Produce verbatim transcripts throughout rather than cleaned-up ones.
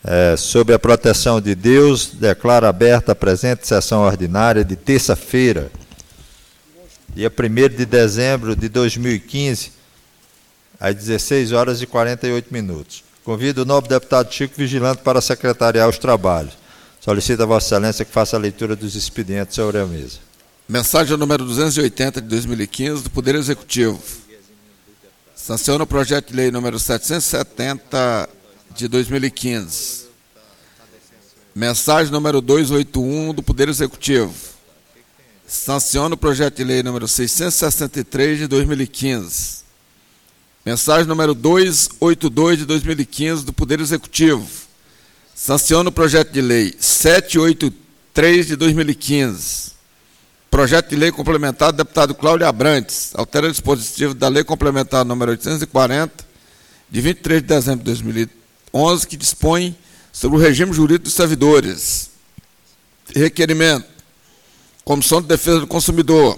É, sob a proteção de Deus, declaro aberta a presente sessão ordinária de terça-feira, dia primeiro de dezembro de dois mil e quinze, às dezesseis horas e quarenta e oito minutos. Convido o nobre deputado Chico Vigilante para secretariar os trabalhos. Solicito a Vossa Excelência que faça a leitura dos expedientes sobre a mesa. Mensagem número duzentos e oitenta de dois mil e quinze do Poder Executivo. Sanciona o projeto de lei número setecentos e setenta de dois mil e quinze. Mensagem número duzentos e oitenta e um do Poder Executivo. Sanciona o projeto de lei número seiscentos e sessenta e três de dois mil e quinze. Mensagem número duzentos e oitenta e dois de dois mil e quinze do Poder Executivo. Sanciona o projeto de lei setecentos e oitenta e três de dois mil e quinze. Projeto de lei complementar do deputado Cláudio Abrantes. Altera o dispositivo da lei complementar número oitocentos e quarenta, de vinte e três de dezembro de dois mil e onze, que dispõe sobre o regime jurídico dos servidores. Requerimento. Comissão de Defesa do Consumidor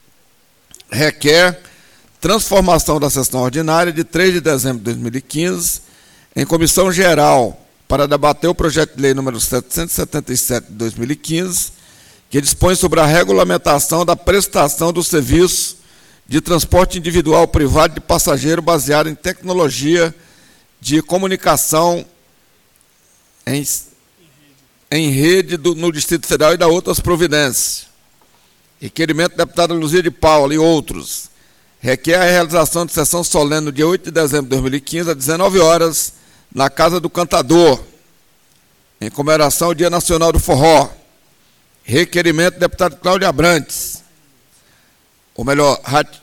requer transformação da sessão ordinária de três de dezembro de dois mil e quinze em comissão geral para debater o projeto de lei número setecentos e setenta e sete de dois mil e quinze, que dispõe sobre a regulamentação da prestação do serviço de transporte individual privado de passageiro baseado em tecnologia de comunicação em, em rede do, no Distrito Federal e da outras providências. Requerimento da deputada Luzia de Paula e outros. Requer a realização de sessão solene no dia oito de dezembro de dois mil e quinze, às dezenove horas, na Casa do Cantador, em comemoração ao Dia Nacional do Forró. Requerimento do deputado Cláudio Abrantes. Ou melhor,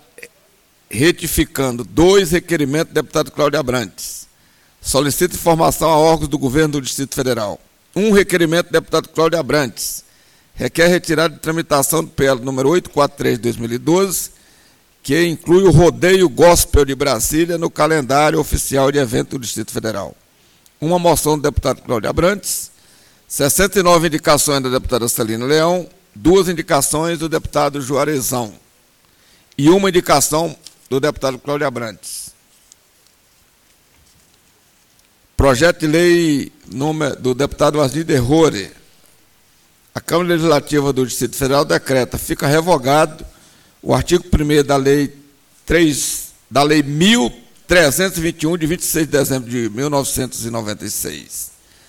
retificando, dois requerimentos do deputado Cláudio Abrantes. Solicita informação a órgãos do governo do Distrito Federal. Um requerimento do deputado Cláudio Abrantes. Requer retirada de tramitação do P L número oitocentos e quarenta e três de dois mil e doze, que inclui o rodeio gospel de Brasília no calendário oficial de evento do Distrito Federal. Uma moção do deputado Cláudio Abrantes, sessenta e nove indicações da deputada Celina Leão, duas indicações do deputado Juarezão e uma indicação do deputado Cláudio Abrantes. Projeto de lei do deputado Wasnir Derrore. A Câmara Legislativa do Distrito Federal decreta, fica revogado o artigo primeiro da lei três, da lei mil trezentos e vinte e um, de vinte e seis de dezembro de mil novecentos e noventa e seis.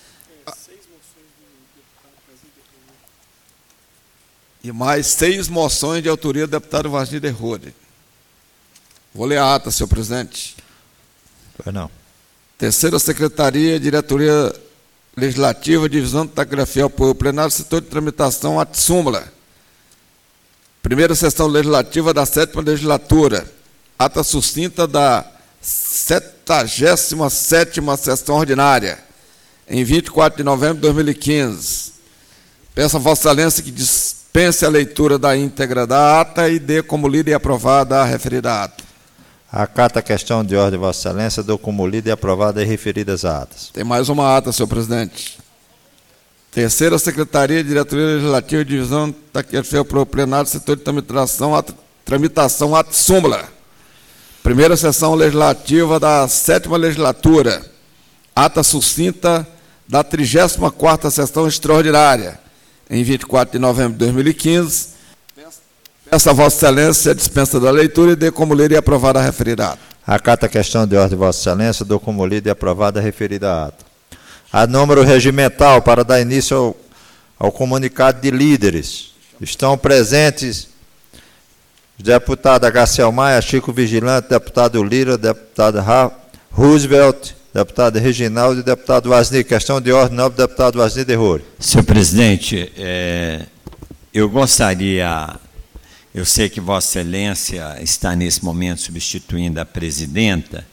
E mais seis moções de autoria do deputado Wasnir Derrore. Vou ler a ata, senhor presidente. Pois não. Terceira Secretaria, Diretoria Legislativa, Divisão de Taquigrafia, apoio plenário, setor de tramitação, ata súmula. Primeira sessão legislativa da sétima legislatura. Ata sucinta da setagésima sétima sessão ordinária, em vinte e quatro de novembro de dois mil e quinze. Peço a Vossa Excelência que dispense a leitura da íntegra da ata e dê como lida e aprovada a referida ata. Acata a questão de ordem, Vossa Excelência, dou como lida e aprovada as referidas atas. Tem mais uma ata, senhor presidente. Terceira Secretaria, Diretoria Legislativa, Divisão Taquigrafia para o plenário, setor de tramitação, ata, tramitação, ata súmula. Primeira sessão legislativa da sétima legislatura. Ata sucinta da trigésima quarta sessão extraordinária, em vinte e quatro de novembro de dois mil e quinze. Peço a Vossa Excelência a dispensa da leitura e dê como lida e aprovada a referida ata. Acata a questão de ordem, Vossa Excelência, dou como lida e aprovada a referida ata. A número regimental para dar início ao, ao comunicado de líderes. Estão presentes os deputados Garcia Maia, Chico Vigilante, deputado Lira, deputado Roosevelt, deputado Reginaldo e deputado Wasnir. Questão de ordem, nobre deputado Wasnir Derrore. Senhor presidente, é, eu gostaria, eu sei que Vossa Excelência está nesse momento substituindo a presidenta,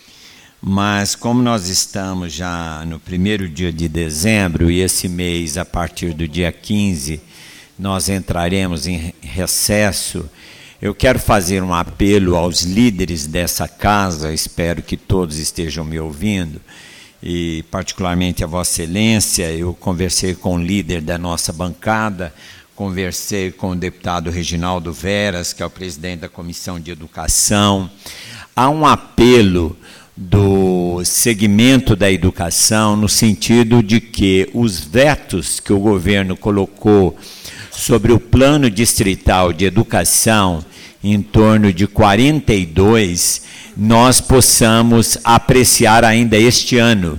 mas como nós estamos já no primeiro dia de dezembro e esse mês, a partir do dia quinze, nós entraremos em recesso, eu quero fazer um apelo aos líderes dessa casa, espero que todos estejam me ouvindo, e particularmente a Vossa Excelência. Eu conversei com o líder da nossa bancada, conversei com o deputado Reginaldo Veras, que é o presidente da Comissão de Educação. Há um apelo do segmento da educação, no sentido de que os vetos que o governo colocou sobre o plano distrital de educação, em torno de quarenta e dois, nós possamos apreciar ainda este ano.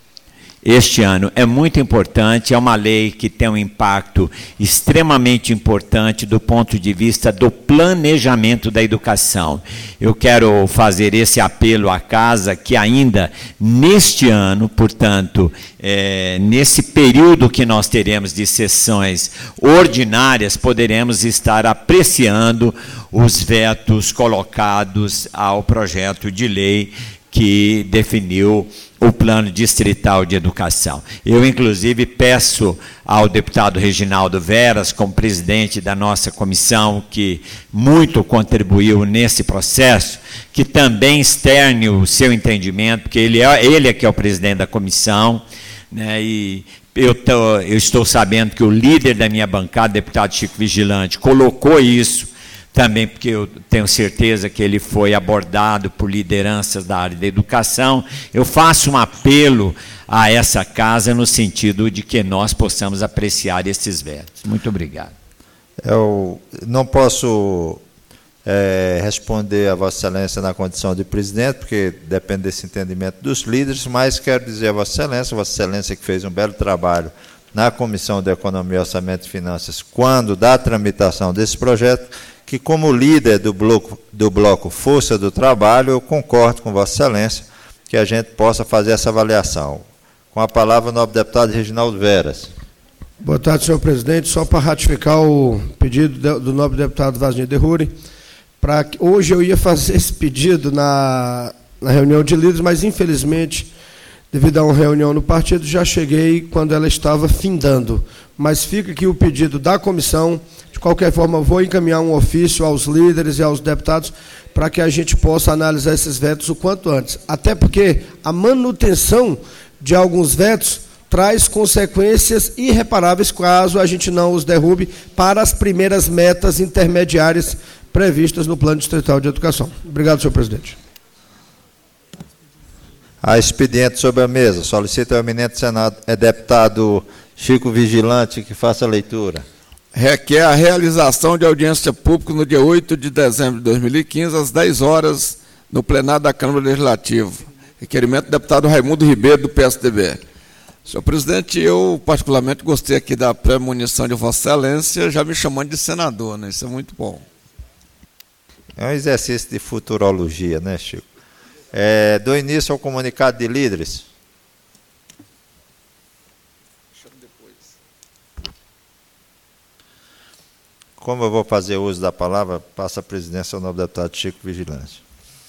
Este ano é muito importante, é uma lei que tem um impacto extremamente importante do ponto de vista do planejamento da educação. Eu quero fazer esse apelo à casa que ainda neste ano, portanto, é, nesse período que nós teremos de sessões ordinárias, poderemos estar apreciando os vetos colocados ao projeto de lei que definiu o plano distrital de educação. Eu, inclusive, peço ao deputado Reginaldo Veras, como presidente da nossa comissão, que muito contribuiu nesse processo, que também externe o seu entendimento, porque ele é, ele é que é o presidente da comissão, né, e eu, tô, eu estou sabendo que o líder da minha bancada, deputado Chico Vigilante, colocou isso, também porque eu tenho certeza que ele foi abordado por lideranças da área da educação. Eu faço um apelo a essa casa no sentido de que nós possamos apreciar esses vetos. Muito obrigado. Eu não posso é, responder a Vossa Excelência na condição de presidente, porque depende desse entendimento dos líderes, mas quero dizer a Vossa Excelência, Vossa Excelência que fez um belo trabalho na Comissão de Economia, Orçamento e Finanças, quando da tramitação desse projeto, que como líder do bloco, do bloco Força do Trabalho, eu concordo com Vossa Excelência que a gente possa fazer essa avaliação. Com a palavra o nobre deputado Reginaldo Veras. Boa tarde, senhor presidente. Só para ratificar o pedido do nobre deputado Vasnir Derruri, para que hoje eu ia fazer esse pedido na, na reunião de líderes, mas infelizmente, devido a uma reunião no partido, já cheguei quando ela estava findando. Mas fica aqui o pedido da comissão. De qualquer forma, vou encaminhar um ofício aos líderes e aos deputados para que a gente possa analisar esses vetos o quanto antes. Até porque a manutenção de alguns vetos traz consequências irreparáveis caso a gente não os derrube para as primeiras metas intermediárias previstas no Plano Distrital de Educação. Obrigado, senhor presidente. Há expediente sobre a mesa. Solicito ao eminente Senado, é deputado Chico Vigilante que faça a leitura. Requer a realização de audiência pública no dia oito de dezembro de dois mil e quinze, às dez horas, no plenário da Câmara Legislativa. Requerimento do deputado Raimundo Ribeiro, do P S D B. Senhor presidente, eu particularmente gostei aqui da premonição de Vossa Excelência, já me chamando de senador, né? Isso é muito bom. É um exercício de futurologia, né, Chico? É, dou início ao comunicado de líderes. Como eu vou fazer uso da palavra, passa a presidência ao nobre deputado Chico Vigilante.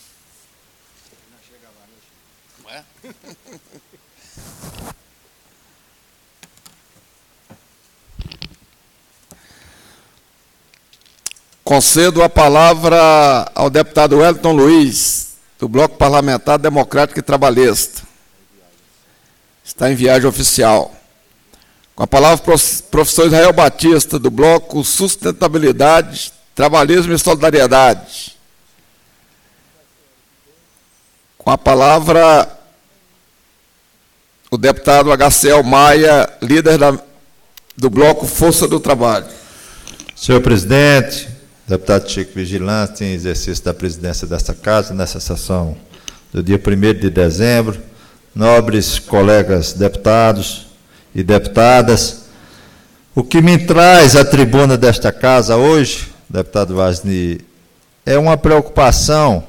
Concedo a palavra ao deputado Wellington Luiz, do Bloco Parlamentar Democrático e Trabalhista. Está em viagem oficial. Com a palavra, professor Israel Batista, do Bloco Sustentabilidade, Trabalhismo e Solidariedade. Com a palavra, o deputado H C L Maia, líder da, do Bloco Força do Trabalho. Senhor presidente, deputado Chico Vigilante, em exercício da presidência desta casa, nessa sessão do dia primeiro de dezembro, nobres colegas deputados e deputadas, o que me traz à tribuna desta casa hoje, deputado Vasnir, é uma preocupação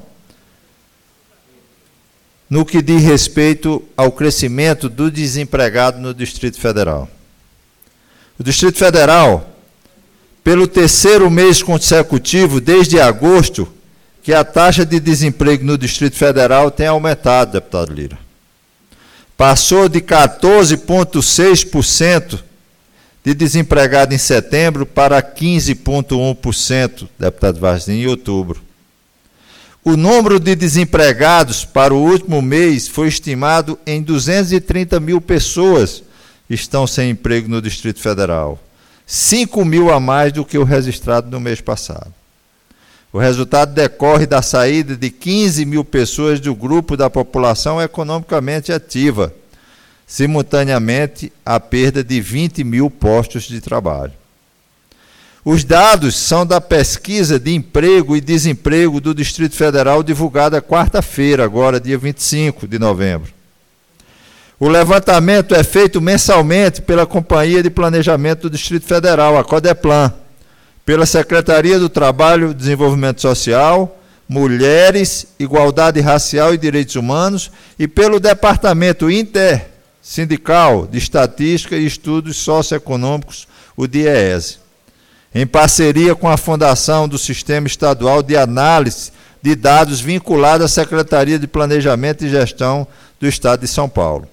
no que diz respeito ao crescimento do desempregado no Distrito Federal. O Distrito Federal, pelo terceiro mês consecutivo, desde agosto, que a taxa de desemprego no Distrito Federal tem aumentado, deputado Lira. Passou de quatorze vírgula seis por cento de desempregado em setembro para quinze vírgula um por cento, deputado Vasnir, em outubro. O número de desempregados para o último mês foi estimado em duzentos e trinta mil pessoas que estão sem emprego no Distrito Federal. cinco mil a mais do que o registrado no mês passado. O resultado decorre da saída de quinze mil pessoas do grupo da população economicamente ativa, simultaneamente a perda de vinte mil postos de trabalho. Os dados são da pesquisa de emprego e desemprego do Distrito Federal, divulgada quarta-feira, agora dia vinte e cinco de novembro. O levantamento é feito mensalmente pela Companhia de Planejamento do Distrito Federal, a CODEPLAN, pela Secretaria do Trabalho e Desenvolvimento Social, Mulheres, Igualdade Racial e Direitos Humanos e pelo Departamento Intersindical de Estatística e Estudos Socioeconômicos, o DIEESE, em parceria com a Fundação do Sistema Estadual de Análise de Dados vinculada à Secretaria de Planejamento e Gestão do Estado de São Paulo.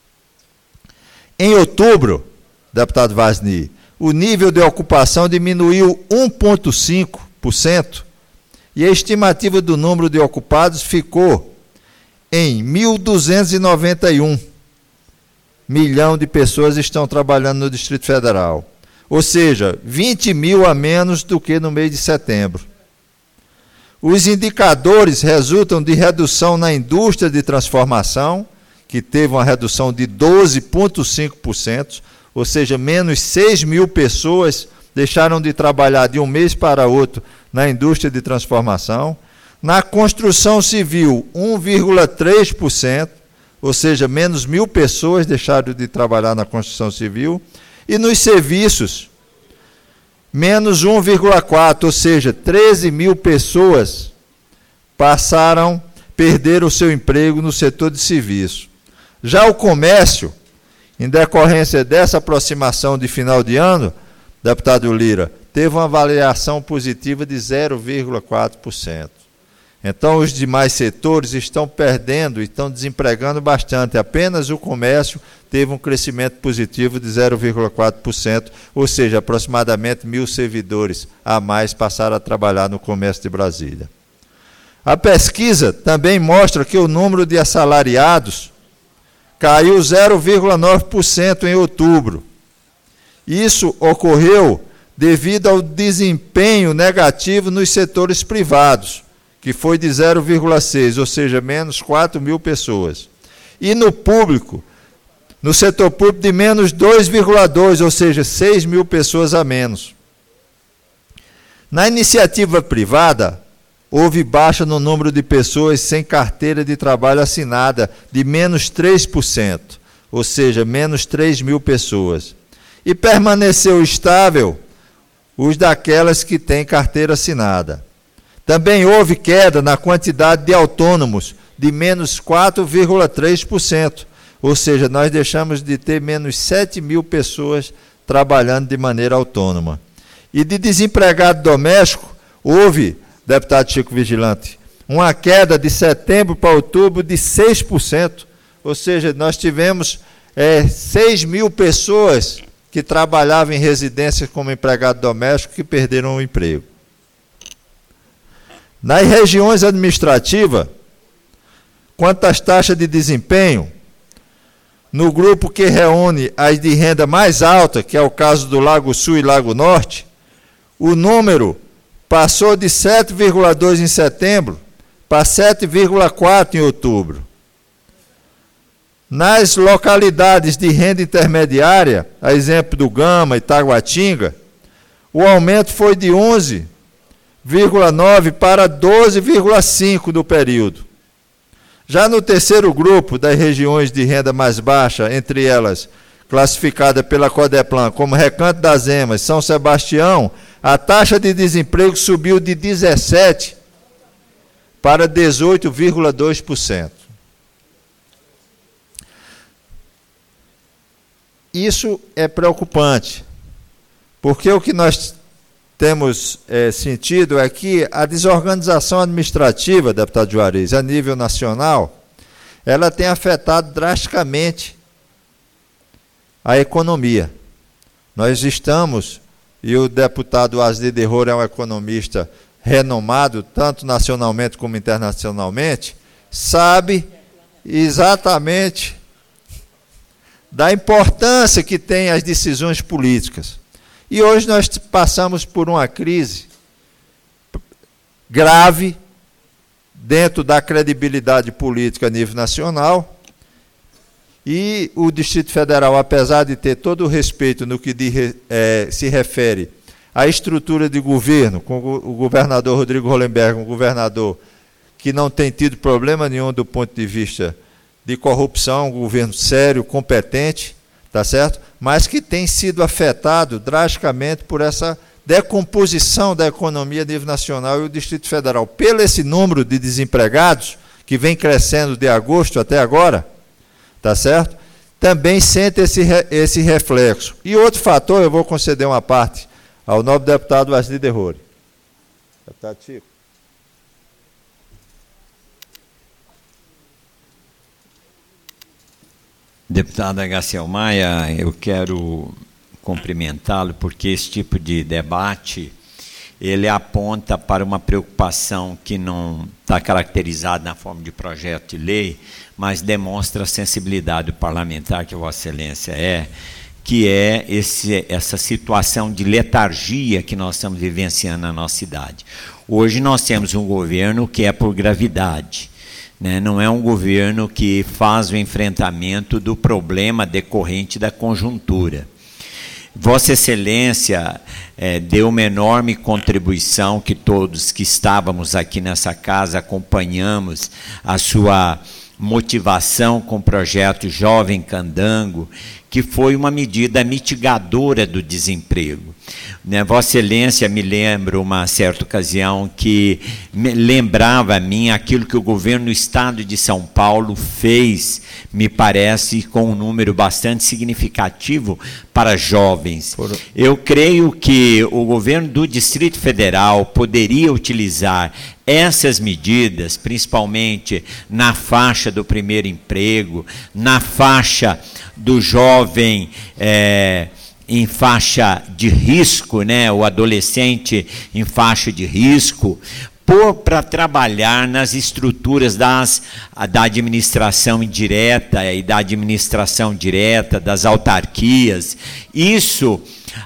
Em outubro, deputado Vasni, o nível de ocupação diminuiu um vírgula cinco por cento e a estimativa do número de ocupados ficou em mil duzentos e noventa e um milhão de pessoas estão trabalhando no Distrito Federal, ou seja, vinte mil a menos do que no mês de setembro. Os indicadores resultam de redução na indústria de transformação, que teve uma redução de doze vírgula cinco por cento, ou seja, menos seis mil pessoas deixaram de trabalhar de um mês para outro na indústria de transformação. Na construção civil, um vírgula três por cento, ou seja, menos mil pessoas deixaram de trabalhar na construção civil. E nos serviços, menos um vírgula quatro por cento, ou seja, treze mil pessoas passaram, perderam o seu emprego no setor de serviço. Já o comércio, em decorrência dessa aproximação de final de ano, deputado Lira, teve uma avaliação positiva de zero vírgula quatro por cento. Então, os demais setores estão perdendo, estão desempregando bastante. Apenas o comércio teve um crescimento positivo de zero vírgula quatro por cento, ou seja, aproximadamente mil servidores a mais passaram a trabalhar no comércio de Brasília. A pesquisa também mostra que o número de assalariados caiu zero vírgula nove por cento em outubro. Isso ocorreu devido ao desempenho negativo nos setores privados, que foi de zero vírgula seis por cento, ou seja, menos quatro mil pessoas. E no público, no setor público, de menos dois vírgula dois por cento, ou seja, seis mil pessoas a menos. Na iniciativa privada, houve baixa no número de pessoas sem carteira de trabalho assinada, de menos três por cento, ou seja, menos três mil pessoas. E permaneceu estável os daquelas que têm carteira assinada. Também houve queda na quantidade de autônomos, de menos quatro vírgula três por cento, ou seja, nós deixamos de ter menos sete mil pessoas trabalhando de maneira autônoma. E de desempregado doméstico, houve, deputado Chico Vigilante, uma queda de setembro para outubro de seis por cento, ou seja, nós tivemos é, seis mil pessoas que trabalhavam em residências como empregado doméstico que perderam o emprego. Nas regiões administrativas, quanto às taxas de desempenho, no grupo que reúne as de renda mais alta, que é o caso do Lago Sul e Lago Norte, o número passou de sete vírgula dois em setembro para sete vírgula quatro em outubro. Nas localidades de renda intermediária, a exemplo do Gama e Taguatinga, o aumento foi de onze vírgula nove para doze vírgula cinco no período. Já no terceiro grupo das regiões de renda mais baixa, entre elas classificada pela Codeplan como Recanto das Emas, São Sebastião, a taxa de desemprego subiu de dezessete para dezoito vírgula dois por cento. Isso é preocupante, porque o que nós temos é, sentido é que a desorganização administrativa, deputado Juarez, a nível nacional, ela tem afetado drasticamente a economia. Nós estamos, e o deputado Asli Derror é um economista renomado, tanto nacionalmente como internacionalmente, sabe exatamente da importância que tem as decisões políticas. E hoje nós passamos por uma crise grave dentro da credibilidade política a nível nacional. E o Distrito Federal, apesar de ter todo o respeito no que de, é, se refere à estrutura de governo, com o governador Rodrigo Hollenberg, um governador que não tem tido problema nenhum do ponto de vista de corrupção, um governo sério, competente, tá certo? Mas que tem sido afetado drasticamente por essa decomposição da economia a nível nacional, e o Distrito Federal, pelo esse número de desempregados, que vem crescendo de agosto até agora, tá certo? Também sente esse, esse reflexo. E outro fator, eu vou conceder uma parte ao nobre deputado Vasni Derruri. Deputado Chico. Deputado Agaciel Maia, eu quero cumprimentá-lo, porque esse tipo de debate, ele aponta para uma preocupação que não está caracterizada na forma de projeto de lei, mas demonstra a sensibilidade parlamentar que Vossa Excelência é, que é esse, essa situação de letargia que nós estamos vivenciando na nossa cidade. Hoje nós temos um governo que é por gravidade, né? Não é um governo que faz o enfrentamento do problema decorrente da conjuntura. Vossa Excelência é, deu uma enorme contribuição, que todos que estávamos aqui nessa casa acompanhamos a sua motivação com o projeto Jovem Candango, que foi uma medida mitigadora do desemprego. Né, Vossa Excelência, me lembro uma certa ocasião que me lembrava a mim aquilo que o governo do Estado de São Paulo fez, me parece, com um número bastante significativo para jovens. Por... Eu creio que o governo do Distrito Federal poderia utilizar essas medidas, principalmente na faixa do primeiro emprego, na faixa do jovem é, em faixa de risco, né, o adolescente em faixa de risco, para trabalhar nas estruturas das, da administração indireta e da administração direta, das autarquias. Isso,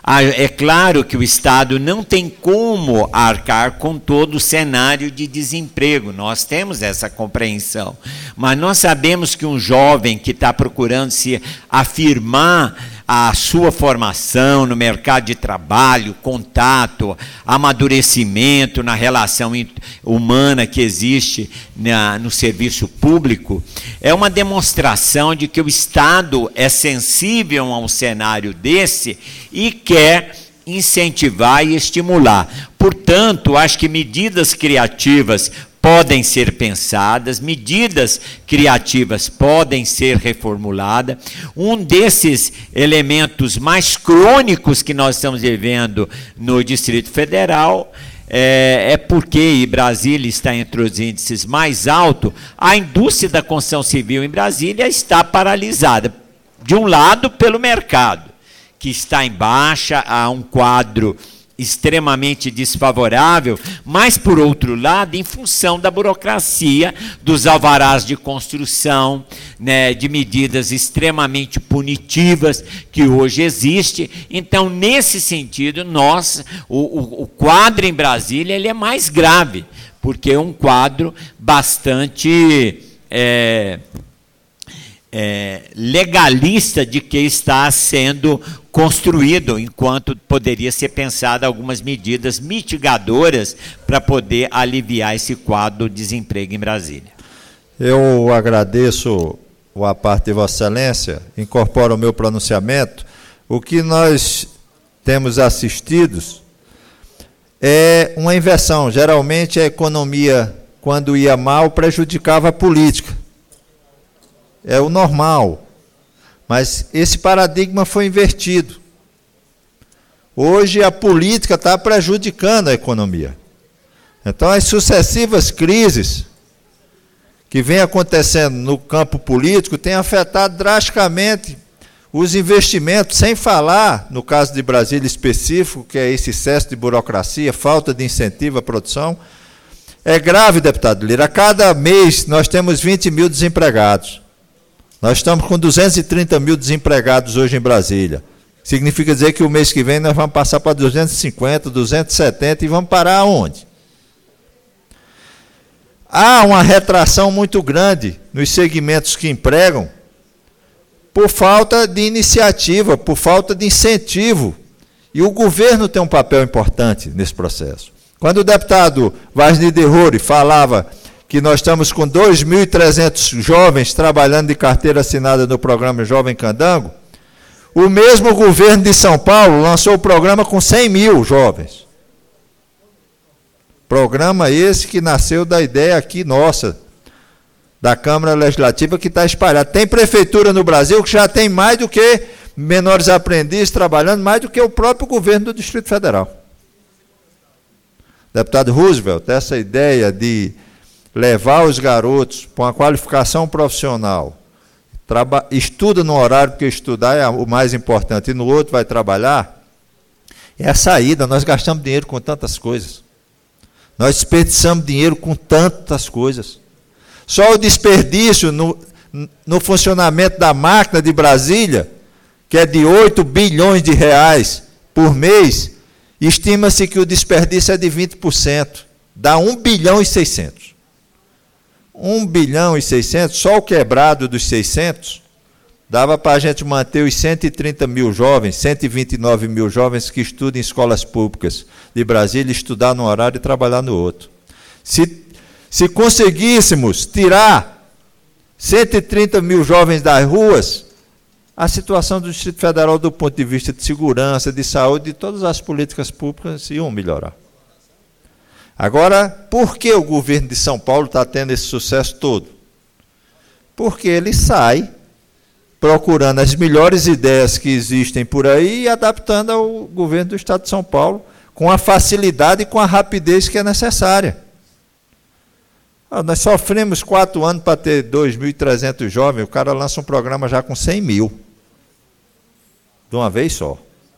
é claro que o Estado não tem como arcar com todo o cenário de desemprego, nós temos essa compreensão, mas nós sabemos que um jovem que está procurando se afirmar a sua formação no mercado de trabalho, contato, amadurecimento na relação humana que existe na, no serviço público, é uma demonstração de que o Estado é sensível a um cenário desse e quer incentivar e estimular. Portanto, acho que medidas criativas podem ser pensadas, medidas criativas podem ser reformuladas. Um desses elementos mais crônicos que nós estamos vivendo no Distrito Federal é, é porque Brasília está entre os índices mais altos, a indústria da construção civil em Brasília está paralisada. De um lado, pelo mercado, que está em baixa, há um quadro extremamente desfavorável, mas, por outro lado, em função da burocracia, dos alvarás de construção, né, de medidas extremamente punitivas que hoje existe. Então, nesse sentido, nós, o, o, o quadro em Brasília ele é mais grave, porque é um quadro bastante é, é, legalista de que está sendo construído, enquanto poderia ser pensado algumas medidas mitigadoras para poder aliviar esse quadro do desemprego em Brasília. Eu agradeço a parte de Vossa Excelência, incorporo o meu pronunciamento. O que nós temos assistido é uma inversão. Geralmente a economia, quando ia mal, prejudicava a política. É o normal. Mas esse paradigma foi invertido. Hoje a política está prejudicando a economia. Então as sucessivas crises que vêm acontecendo no campo político têm afetado drasticamente os investimentos, sem falar, no caso de Brasília específico, que é esse excesso de burocracia, falta de incentivo à produção. É grave, deputado Lira. A cada mês nós temos vinte mil desempregados. Nós estamos com duzentos e trinta mil desempregados hoje em Brasília. Significa dizer que o mês que vem nós vamos passar para duzentos e cinquenta, duzentos e setenta e vamos parar aonde? há uma retração muito grande nos segmentos que empregam por falta de iniciativa, por falta de incentivo. E o governo tem um papel importante nesse processo. Quando o deputado Vasni Derruri falava que nós estamos com dois mil e trezentos jovens trabalhando de carteira assinada no programa Jovem Candango, o mesmo governo de São Paulo lançou o programa com cem mil jovens. Programa esse que nasceu da ideia aqui nossa, da Câmara Legislativa, que está espalhada. Tem prefeitura no Brasil que já tem mais do que menores aprendizes trabalhando, mais do que o próprio governo do Distrito Federal. Deputado Roosevelt, essa ideia de levar os garotos para uma qualificação profissional, traba, estuda no horário, porque estudar é o mais importante, e no outro vai trabalhar, é a saída. Nós gastamos dinheiro com tantas coisas. Nós desperdiçamos dinheiro com tantas coisas. Só o desperdício no, no funcionamento da máquina de Brasília, que é de oito bilhões de reais por mês, estima-se que o desperdício é de vinte por cento. Dá um bilhão e seiscentos. um bilhão e seiscentos, só o quebrado dos seiscentos, dava para a gente manter os cento e trinta mil jovens, cento e vinte e nove mil jovens que estudam em escolas públicas de Brasília, estudar num horário e trabalhar no outro. Se, se conseguíssemos tirar cento e trinta mil jovens das ruas, a situação do Distrito Federal, do ponto de vista de segurança, de saúde, de todas as políticas públicas, iam melhorar. Agora, por que o governo de São Paulo está tendo esse sucesso todo? Porque ele sai procurando as melhores ideias que existem por aí e adaptando ao governo do Estado de São Paulo com a facilidade e com a rapidez que é necessária. Ah, nós sofremos quatro anos para ter dois mil e trezentos jovens, o cara lança um programa já com cem mil, de uma vez só.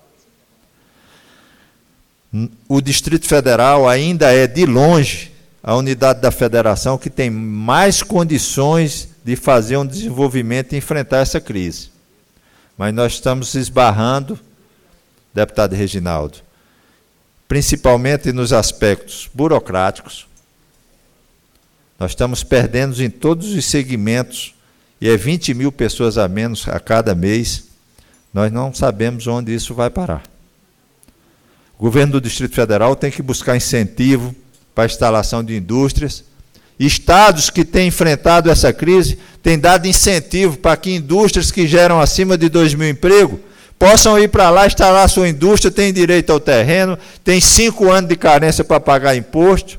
O Distrito Federal ainda é, de longe, a unidade da federação que tem mais condições de fazer um desenvolvimento e enfrentar essa crise. Mas nós estamos esbarrando, deputado Reginaldo, principalmente nos aspectos burocráticos. Nós estamos perdendo em todos os segmentos, e é vinte mil pessoas a menos a cada mês. Nós não sabemos onde isso vai parar. O governo do Distrito Federal tem que buscar incentivo para a instalação de indústrias. Estados que têm enfrentado essa crise têm dado incentivo para que indústrias que geram acima de dois mil empregos possam ir para lá, instalar sua indústria, tem direito ao terreno, tem cinco anos de carência para pagar imposto,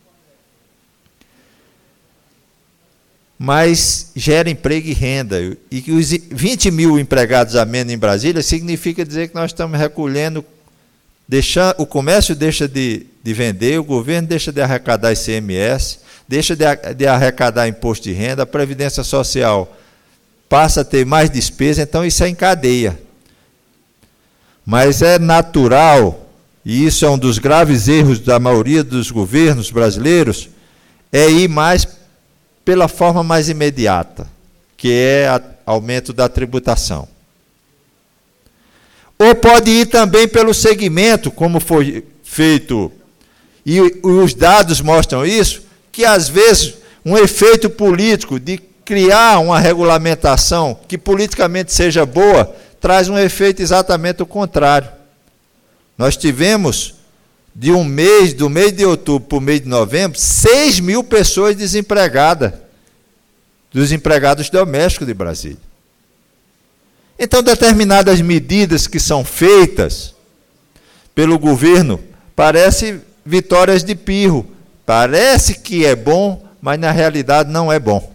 mas gera emprego e renda. E que os vinte mil empregados a menos em Brasília significa dizer que nós estamos recolhendo, deixando, o comércio deixa de, de vender, o governo deixa de arrecadar I C M S, deixa de, de arrecadar imposto de renda, a Previdência Social passa a ter mais despesa, então isso é em cadeia. Mas é natural, e isso é um dos graves erros da maioria dos governos brasileiros, é ir mais pela forma mais imediata, que é o aumento da tributação. Ou pode ir também pelo segmento, como foi feito, e os dados mostram isso, que às vezes um efeito político de criar uma regulamentação que politicamente seja boa, traz um efeito exatamente o contrário. Nós tivemos, de um mês, do mês de outubro para o mês de novembro, seis mil pessoas desempregadas, dos empregados domésticos de Brasília. Então, determinadas medidas que são feitas pelo governo parecem vitórias de pirro. Parece que é bom, mas na realidade não é bom.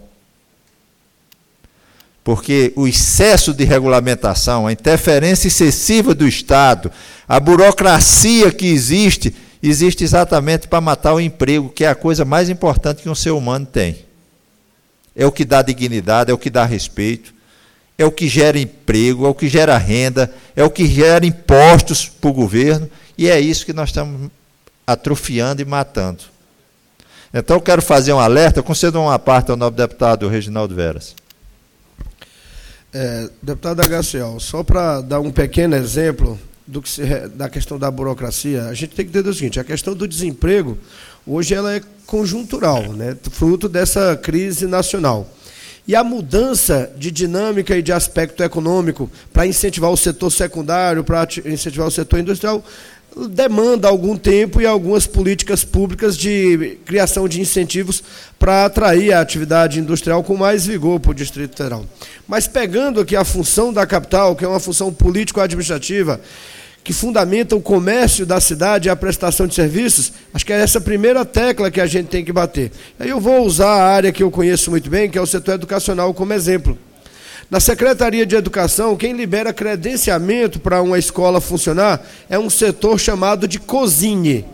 Porque o excesso de regulamentação, a interferência excessiva do Estado, a burocracia que existe, existe exatamente para matar o emprego, que é a coisa mais importante que um ser humano tem. É o que dá dignidade, é o que dá respeito, é o que gera emprego, é o que gera renda, é o que gera impostos para o governo, e é isso que nós estamos atrofiando e matando. Então, eu quero fazer um alerta, eu concedo uma parte ao nobre deputado Reginaldo Veras. É, deputado Agaciel, só para dar um pequeno exemplo, do que se, da questão da burocracia, a gente tem que entender o seguinte: a questão do desemprego, hoje, ela é conjuntural, né, fruto dessa crise nacional. E a mudança de dinâmica e de aspecto econômico para incentivar o setor secundário, para incentivar o setor industrial, demanda algum tempo e algumas políticas públicas de criação de incentivos para atrair a atividade industrial com mais vigor para o Distrito Federal. Mas pegando aqui a função da capital, que é uma função político-administrativa, que fundamenta o comércio da cidade e a prestação de serviços, acho que é essa primeira tecla que a gente tem que bater. Aí eu vou usar a área que eu conheço muito bem, que é o setor educacional, como exemplo. Na Secretaria de Educação, quem libera credenciamento para uma escola funcionar é um setor chamado de COSINE.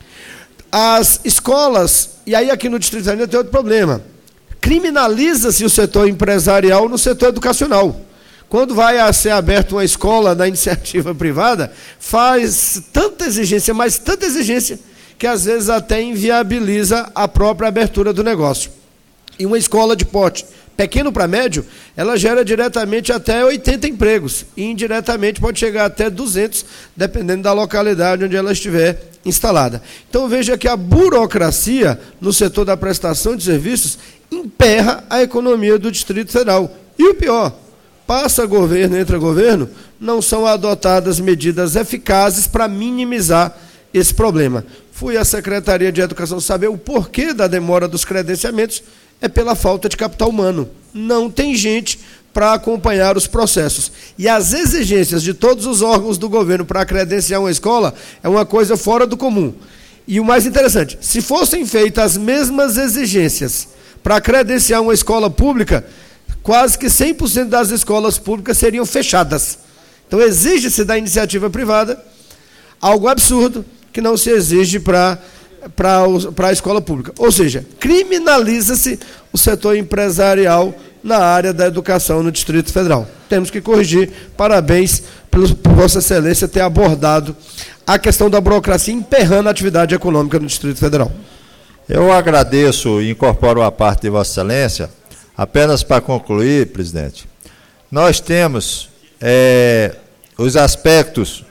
As escolas, e aí aqui no Distrito Federal tem outro problema, criminaliza-se o setor empresarial no setor educacional. Quando vai a ser aberta uma escola na iniciativa privada, faz tanta exigência, mas tanta exigência, que às vezes até inviabiliza a própria abertura do negócio. E uma escola de porte pequeno para médio, ela gera diretamente até oitenta empregos, e indiretamente pode chegar até duzentos, dependendo da localidade onde ela estiver instalada. Então veja que a burocracia no setor da prestação de serviços emperra a economia do Distrito Federal. E o pior, passa governo, entra governo, não são adotadas medidas eficazes para minimizar esse problema. Fui à Secretaria de Educação saber o porquê da demora dos credenciamentos, é pela falta de capital humano. Não tem gente para acompanhar os processos. E as exigências de todos os órgãos do governo para credenciar uma escola é uma coisa fora do comum. E o mais interessante, se fossem feitas as mesmas exigências para credenciar uma escola pública, quase que cem por cento das escolas públicas seriam fechadas. Então, exige-se da iniciativa privada algo absurdo que não se exige para para a escola pública. Ou seja, criminaliza-se o setor empresarial na área da educação no Distrito Federal. Temos que corrigir. Parabéns por, por Vossa Excelência ter abordado a questão da burocracia emperrando a atividade econômica no Distrito Federal. Eu agradeço e incorporo a parte de Vossa Excelência. Apenas para concluir, presidente, nós temos é, os aspectos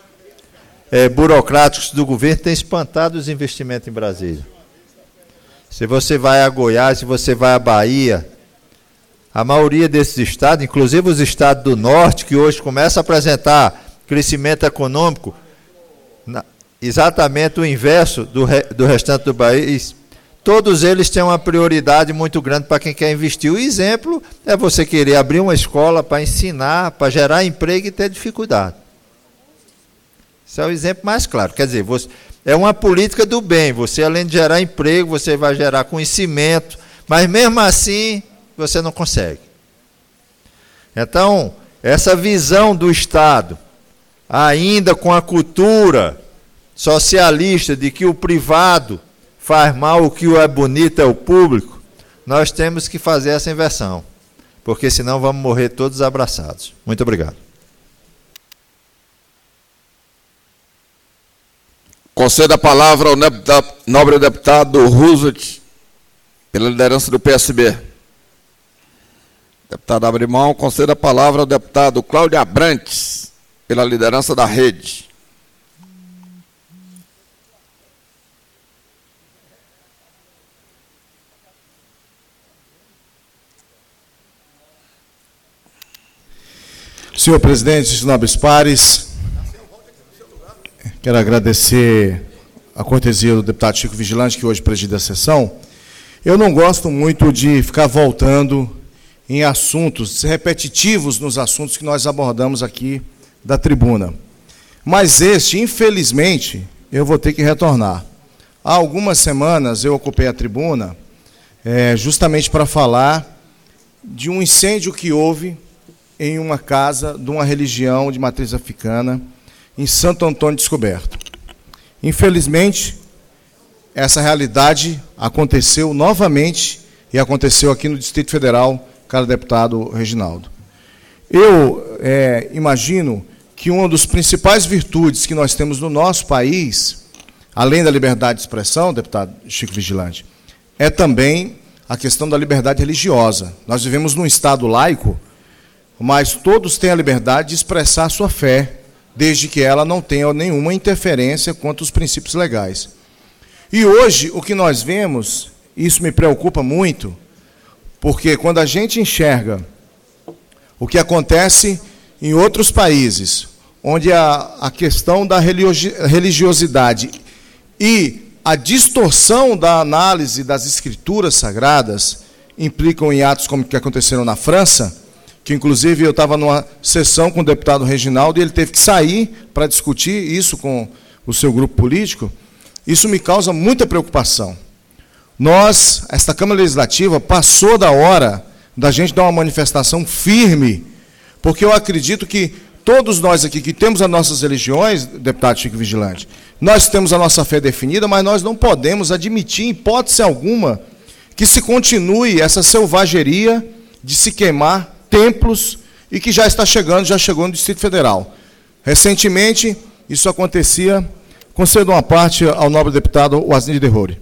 é, burocráticos do governo têm espantado os investimentos em Brasília. Se você vai a Goiás, se você vai à Bahia, a maioria desses estados, inclusive os estados do norte, que hoje começam a apresentar crescimento econômico, na, exatamente o inverso do, re, do restante do país, todos eles têm uma prioridade muito grande para quem quer investir. O exemplo é você querer abrir uma escola para ensinar, para gerar emprego e ter dificuldade. Esse é o exemplo mais claro. Quer dizer, você, é uma política do bem. Você, além de gerar emprego, você vai gerar conhecimento, mas mesmo assim você não consegue. Então, essa visão do Estado, ainda com a cultura socialista de que o privado faz mal, o que é bonito é o público, nós temos que fazer essa inversão, porque senão vamos morrer todos abraçados. Muito obrigado. Concedo a palavra ao nobre deputado Roosevelt, pela liderança do P S B. Deputado abre mão, concedo a palavra ao deputado Cláudio Abrantes, pela liderança da Rede. Senhor presidente, nobres pares, quero agradecer a cortesia do deputado Chico Vigilante, que hoje preside a sessão. Eu não gosto muito de ficar voltando em assuntos repetitivos nos assuntos que nós abordamos aqui da tribuna. Mas este, infelizmente, eu vou ter que retornar. Há algumas semanas eu ocupei a tribuna é, justamente para falar de um incêndio que houve em uma casa de uma religião de matriz africana, em Santo Antônio Descoberto. Infelizmente, essa realidade aconteceu novamente e aconteceu aqui no Distrito Federal, caro deputado Reginaldo. Eu é, imagino que uma das principais virtudes que nós temos no nosso país, além da liberdade de expressão, deputado Chico Vigilante, é também a questão da liberdade religiosa. Nós vivemos num Estado laico, mas todos têm a liberdade de expressar a sua fé, desde que ela não tenha nenhuma interferência quanto aos princípios legais. E hoje, o que nós vemos, isso me preocupa muito, porque quando a gente enxerga o que acontece em outros países, onde a, a questão da religiosidade e a distorção da análise das escrituras sagradas implicam em atos como que aconteceram na França, que inclusive eu estava numa sessão com o deputado Reginaldo e ele teve que sair para discutir isso com o seu grupo político. Isso me causa muita preocupação. Nós, esta Câmara Legislativa, passou da hora da gente dar uma manifestação firme, porque eu acredito que todos nós aqui que temos as nossas religiões, deputado Chico Vigilante, nós temos a nossa fé definida, mas nós não podemos admitir, em hipótese alguma, que se continue essa selvageria de se queimar templos e que já está chegando, já chegou no Distrito Federal. Recentemente, isso acontecia. Concedo uma parte ao nobre deputado Wasnir de Roure.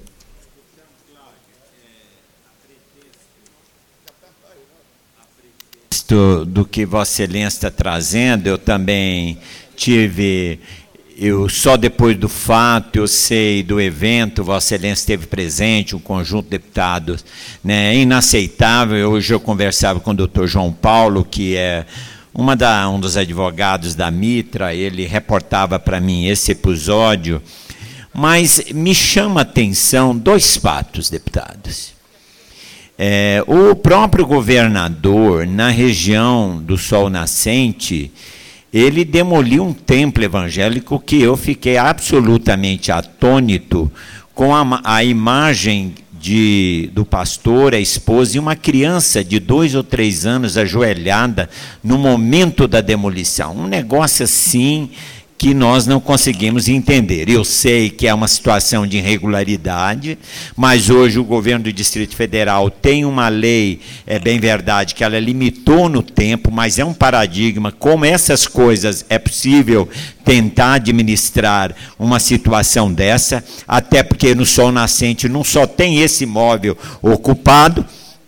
Do, do que Vossa Excelência está trazendo, eu também tive, eu só depois do fato, eu sei do evento, Vossa Excelência esteve presente, um conjunto de deputados, né, é inaceitável. Hoje eu conversava com o doutor João Paulo, que é uma da, um dos advogados da Mitra, ele reportava para mim esse episódio, mas me chama a atenção dois fatos, deputados. É, o próprio governador, na região do Sol Nascente, ele demoliu um templo evangélico que eu fiquei absolutamente atônito com a, a imagem de, do pastor, a esposa e uma criança de dois ou três anos ajoelhada no momento da demolição. Um negócio assim que nós não conseguimos entender. Eu sei que é uma situação de irregularidade, mas hoje o governo do Distrito Federal tem uma lei, é bem verdade, que ela limitou no tempo, mas é um paradigma, como essas coisas é possível tentar administrar uma situação dessa, até porque no Sol Nascente não só tem esse imóvel ocupado,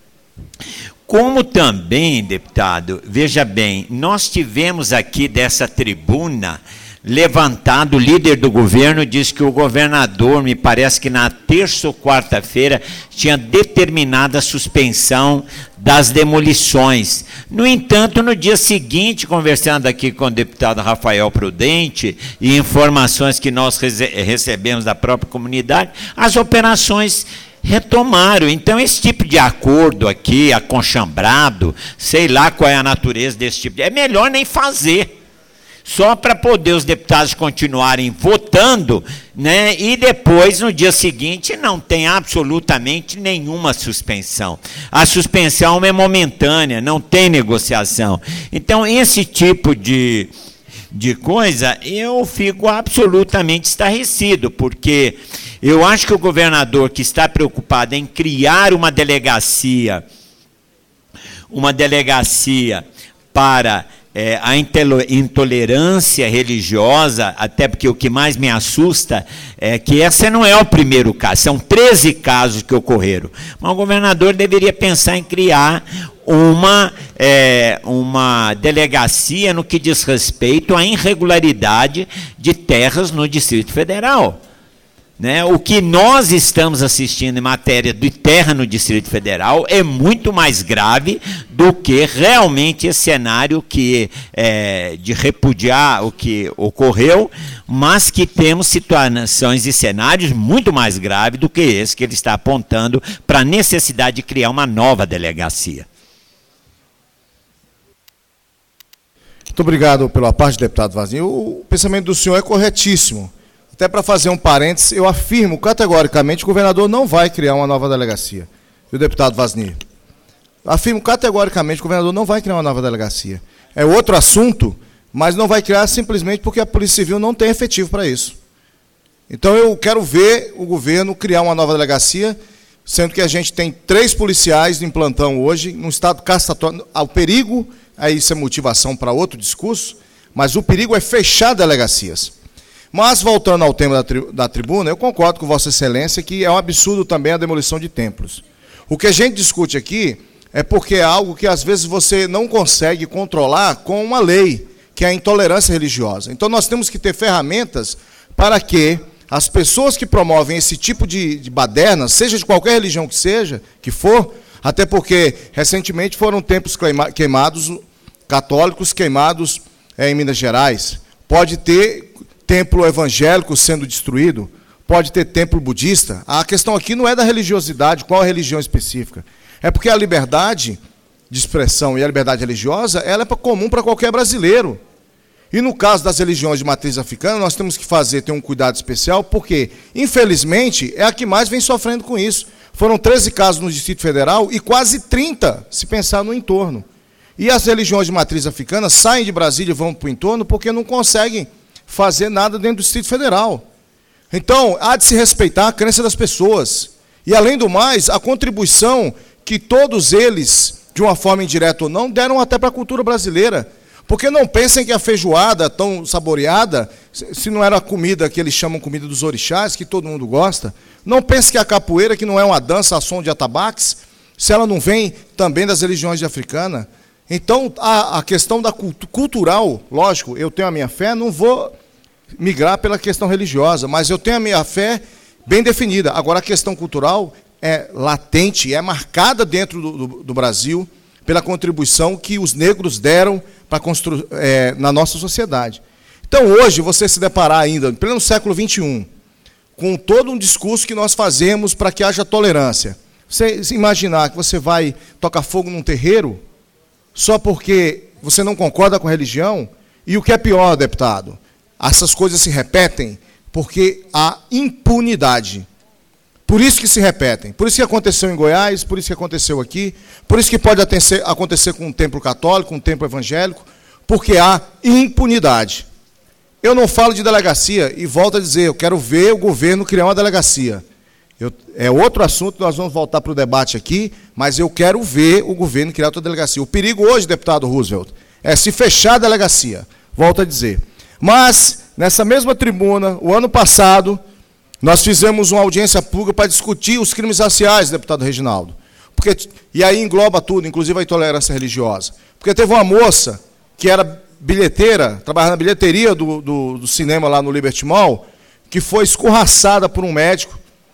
como também, deputado, veja bem, nós tivemos aqui dessa tribuna levantado, o líder do governo disse que o governador, me parece que na terça ou quarta-feira, tinha determinado a suspensão das demolições. No entanto, no dia seguinte, conversando aqui com o deputado Rafael Prudente, e informações que nós recebemos da própria comunidade, as operações retomaram. Então, esse tipo de acordo aqui, aconchambrado, sei lá qual é a natureza desse tipo de... É melhor nem fazer. Só para poder os deputados continuarem votando, né, e depois, no dia seguinte, não tem absolutamente nenhuma suspensão. A suspensão é momentânea, não tem negociação. Então, esse tipo de, de coisa, eu fico absolutamente estarrecido, porque eu acho que o governador que está preocupado em criar uma delegacia, uma delegacia para... É, a intolerância religiosa, até porque o que mais me assusta é que esse não é o primeiro caso, são treze casos que ocorreram. Mas o governador deveria pensar em criar uma, é, uma delegacia no que diz respeito à irregularidade de terras no Distrito Federal. Né? O que nós estamos assistindo em matéria de terra no Distrito Federal é muito mais grave do que realmente esse cenário que, é, de repudiar o que ocorreu, mas que temos situações e cenários muito mais graves do que esse que ele está apontando para a necessidade de criar uma nova delegacia. Muito obrigado pela parte, deputado Wasnir. O pensamento do senhor é corretíssimo. Até para fazer um parênteses, eu afirmo categoricamente que o governador não vai criar uma nova delegacia. E o deputado Wasnir? Afirmo categoricamente que o governador não vai criar uma nova delegacia. É outro assunto, mas não vai criar simplesmente porque a Polícia Civil não tem efetivo para isso. Então eu quero ver o governo criar uma nova delegacia, sendo que a gente tem três policiais em plantão hoje, num estado caçatório. O perigo, aí isso é motivação para outro discurso, mas o perigo é fechar delegacias. Mas, voltando ao tema da, tri da tribuna, eu concordo com Vossa Excelência que é um absurdo também a demolição de templos. O que a gente discute aqui é porque é algo que, às vezes, você não consegue controlar com uma lei, que é a intolerância religiosa. Então, nós temos que ter ferramentas para que as pessoas que promovem esse tipo de, de baderna, seja de qualquer religião que seja, que for, até porque, recentemente, foram templos queimados, católicos queimados é, em Minas Gerais. Pode ter templo evangélico sendo destruído, pode ter templo budista. A questão aqui não é da religiosidade, qual a religião específica. É porque a liberdade de expressão e a liberdade religiosa, ela é comum para qualquer brasileiro. E no caso das religiões de matriz africana, nós temos que fazer, ter um cuidado especial, porque, infelizmente, é a que mais vem sofrendo com isso. Foram treze casos no Distrito Federal e quase trinta, se pensar no entorno. E as religiões de matriz africana saem de Brasília e vão para o entorno porque não conseguem fazer nada dentro do Distrito Federal. Então, há de se respeitar a crença das pessoas. E, além do mais, a contribuição que todos eles, de uma forma indireta ou não, deram até para a cultura brasileira. Porque não pensem que a feijoada tão saboreada, se não era a comida que eles chamam comida dos orixás, que todo mundo gosta, não pense que a capoeira, que não é uma dança a som de atabaques, se ela não vem também das religiões de africana. Então, a, a questão da cultu cultural, lógico, eu tenho a minha fé, não vou migrar pela questão religiosa, mas eu tenho a minha fé bem definida. Agora, a questão cultural é latente, é marcada dentro do, do, do Brasil, pela contribuição que os negros deram para construir é, na nossa sociedade. Então, hoje, você se deparar ainda, em pleno século vinte e um, com todo um discurso que nós fazemos para que haja tolerância. Você imaginar que você vai tocar fogo num terreiro só porque você não concorda com a religião, e o que é pior, deputado, essas coisas se repetem porque há impunidade. Por isso que se repetem. Por isso que aconteceu em Goiás, por isso que aconteceu aqui, por isso que pode acontecer com um templo católico, um templo evangélico, porque há impunidade. Eu não falo de delegacia, e volto a dizer, eu quero ver o governo criar uma delegacia. Eu, é outro assunto, nós vamos voltar para o debate aqui, mas eu quero ver o governo criar outra delegacia. O perigo hoje, deputado Roosevelt, é se fechar a delegacia, volto a dizer. Mas, nessa mesma tribuna, o ano passado, nós fizemos uma audiência pública para discutir os crimes raciais, deputado Reginaldo. Porque, e aí engloba tudo, inclusive a intolerância religiosa. Porque teve uma moça que era bilheteira, trabalhava na bilheteria do, do, do cinema lá no Liberty Mall, que foi escorraçada por um médico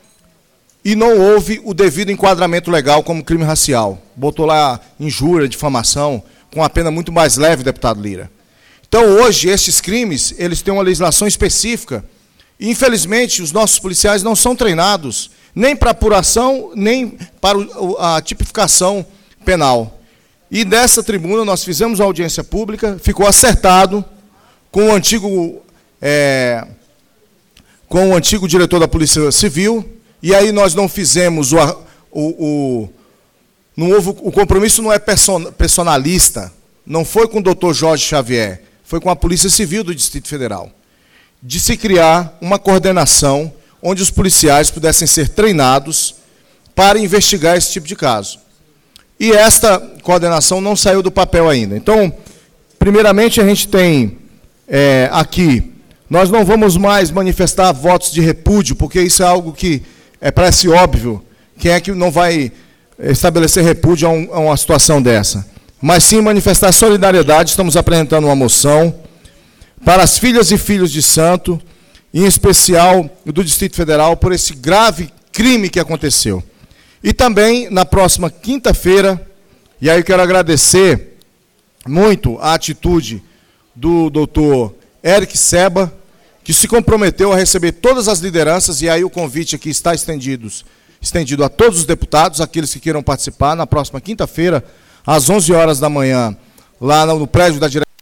e não houve o devido enquadramento legal como crime racial. Botou lá injúria, difamação, com uma pena muito mais leve, deputado Lira. Então, hoje, estes crimes, eles têm uma legislação específica. E, infelizmente, os nossos policiais não são treinados nem para apuração, nem para a tipificação penal. E nessa tribuna nós fizemos uma audiência pública, ficou acertado com o antigo, é, com o antigo diretor da Polícia Civil, e aí nós não fizemos o... o, o não houve, o compromisso não é person, personalista, não foi com o doutor Jorge Xavier, foi com a Polícia Civil do Distrito Federal, de se criar uma coordenação onde os policiais pudessem ser treinados para investigar esse tipo de caso. E esta coordenação não saiu do papel ainda. Então, primeiramente, a gente tem é, aqui, nós não vamos mais manifestar votos de repúdio, porque isso é algo que é, parece óbvio. Quem é que não vai estabelecer repúdio a, um, a uma situação dessa? Mas sim manifestar solidariedade. Estamos apresentando uma moção para as filhas e filhos de santo, em especial do Distrito Federal, por esse grave crime que aconteceu. E também, na próxima quinta-feira, e aí eu quero agradecer muito a atitude do doutor Eric Seba, que se comprometeu a receber todas as lideranças, e aí o convite aqui está estendido, estendido a todos os deputados, aqueles que queiram participar, na próxima quinta-feira, às onze horas da manhã, lá no prédio da direção.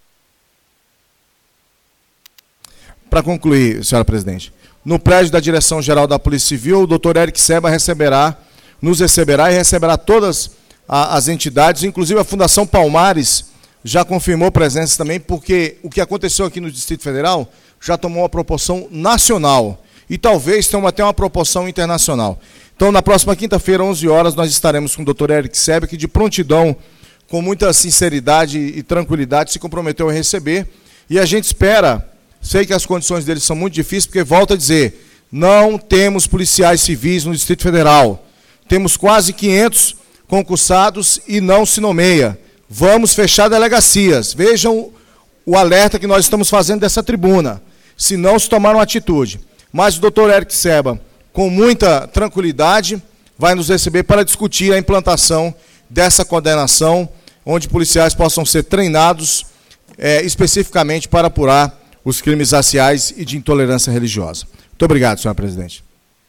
Para concluir, senhora presidente, no prédio da Direção-Geral da Polícia Civil, o doutor Eric Seba receberá, nos receberá e receberá todas a, as entidades, inclusive a Fundação Palmares já confirmou presença também, porque o que aconteceu aqui no Distrito Federal já tomou uma proporção nacional e talvez tenha até uma proporção internacional. Então, na próxima quinta-feira, onze horas, nós estaremos com o doutor Eric Seba, que de prontidão, com muita sinceridade e tranquilidade, se comprometeu a receber, e a gente espera. Sei que as condições deles são muito difíceis, porque, volto a dizer, não temos policiais civis no Distrito Federal. Temos quase quinhentos concursados e não se nomeia. Vamos fechar delegacias. Vejam o alerta que nós estamos fazendo dessa tribuna, se não se tomar uma atitude. Mas o doutor Eric Seba, com muita tranquilidade, vai nos receber para discutir a implantação dessa condenação, onde policiais possam ser treinados é, especificamente para apurar os crimes raciais e de intolerância religiosa. Muito obrigado, senhora presidente.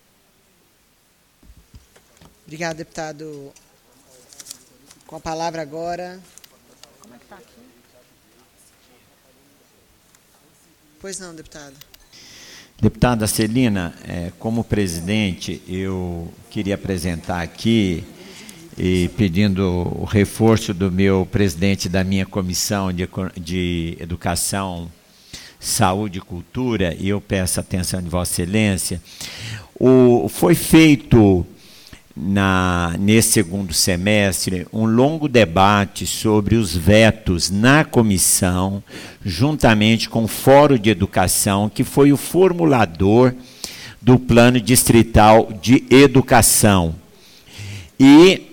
Obrigado, deputado. Com a palavra agora. Como é que está aqui? Pois não, deputado. Deputada Celina, é, como presidente, eu queria apresentar aqui, e pedindo o reforço do meu presidente da minha comissão de, de Educação, Saúde e Cultura, e eu peço a atenção de Vossa Excelência, o, foi feito na, nesse segundo semestre um longo debate sobre os vetos na comissão, juntamente com o Fórum de Educação, que foi o formulador do Plano Distrital de Educação. E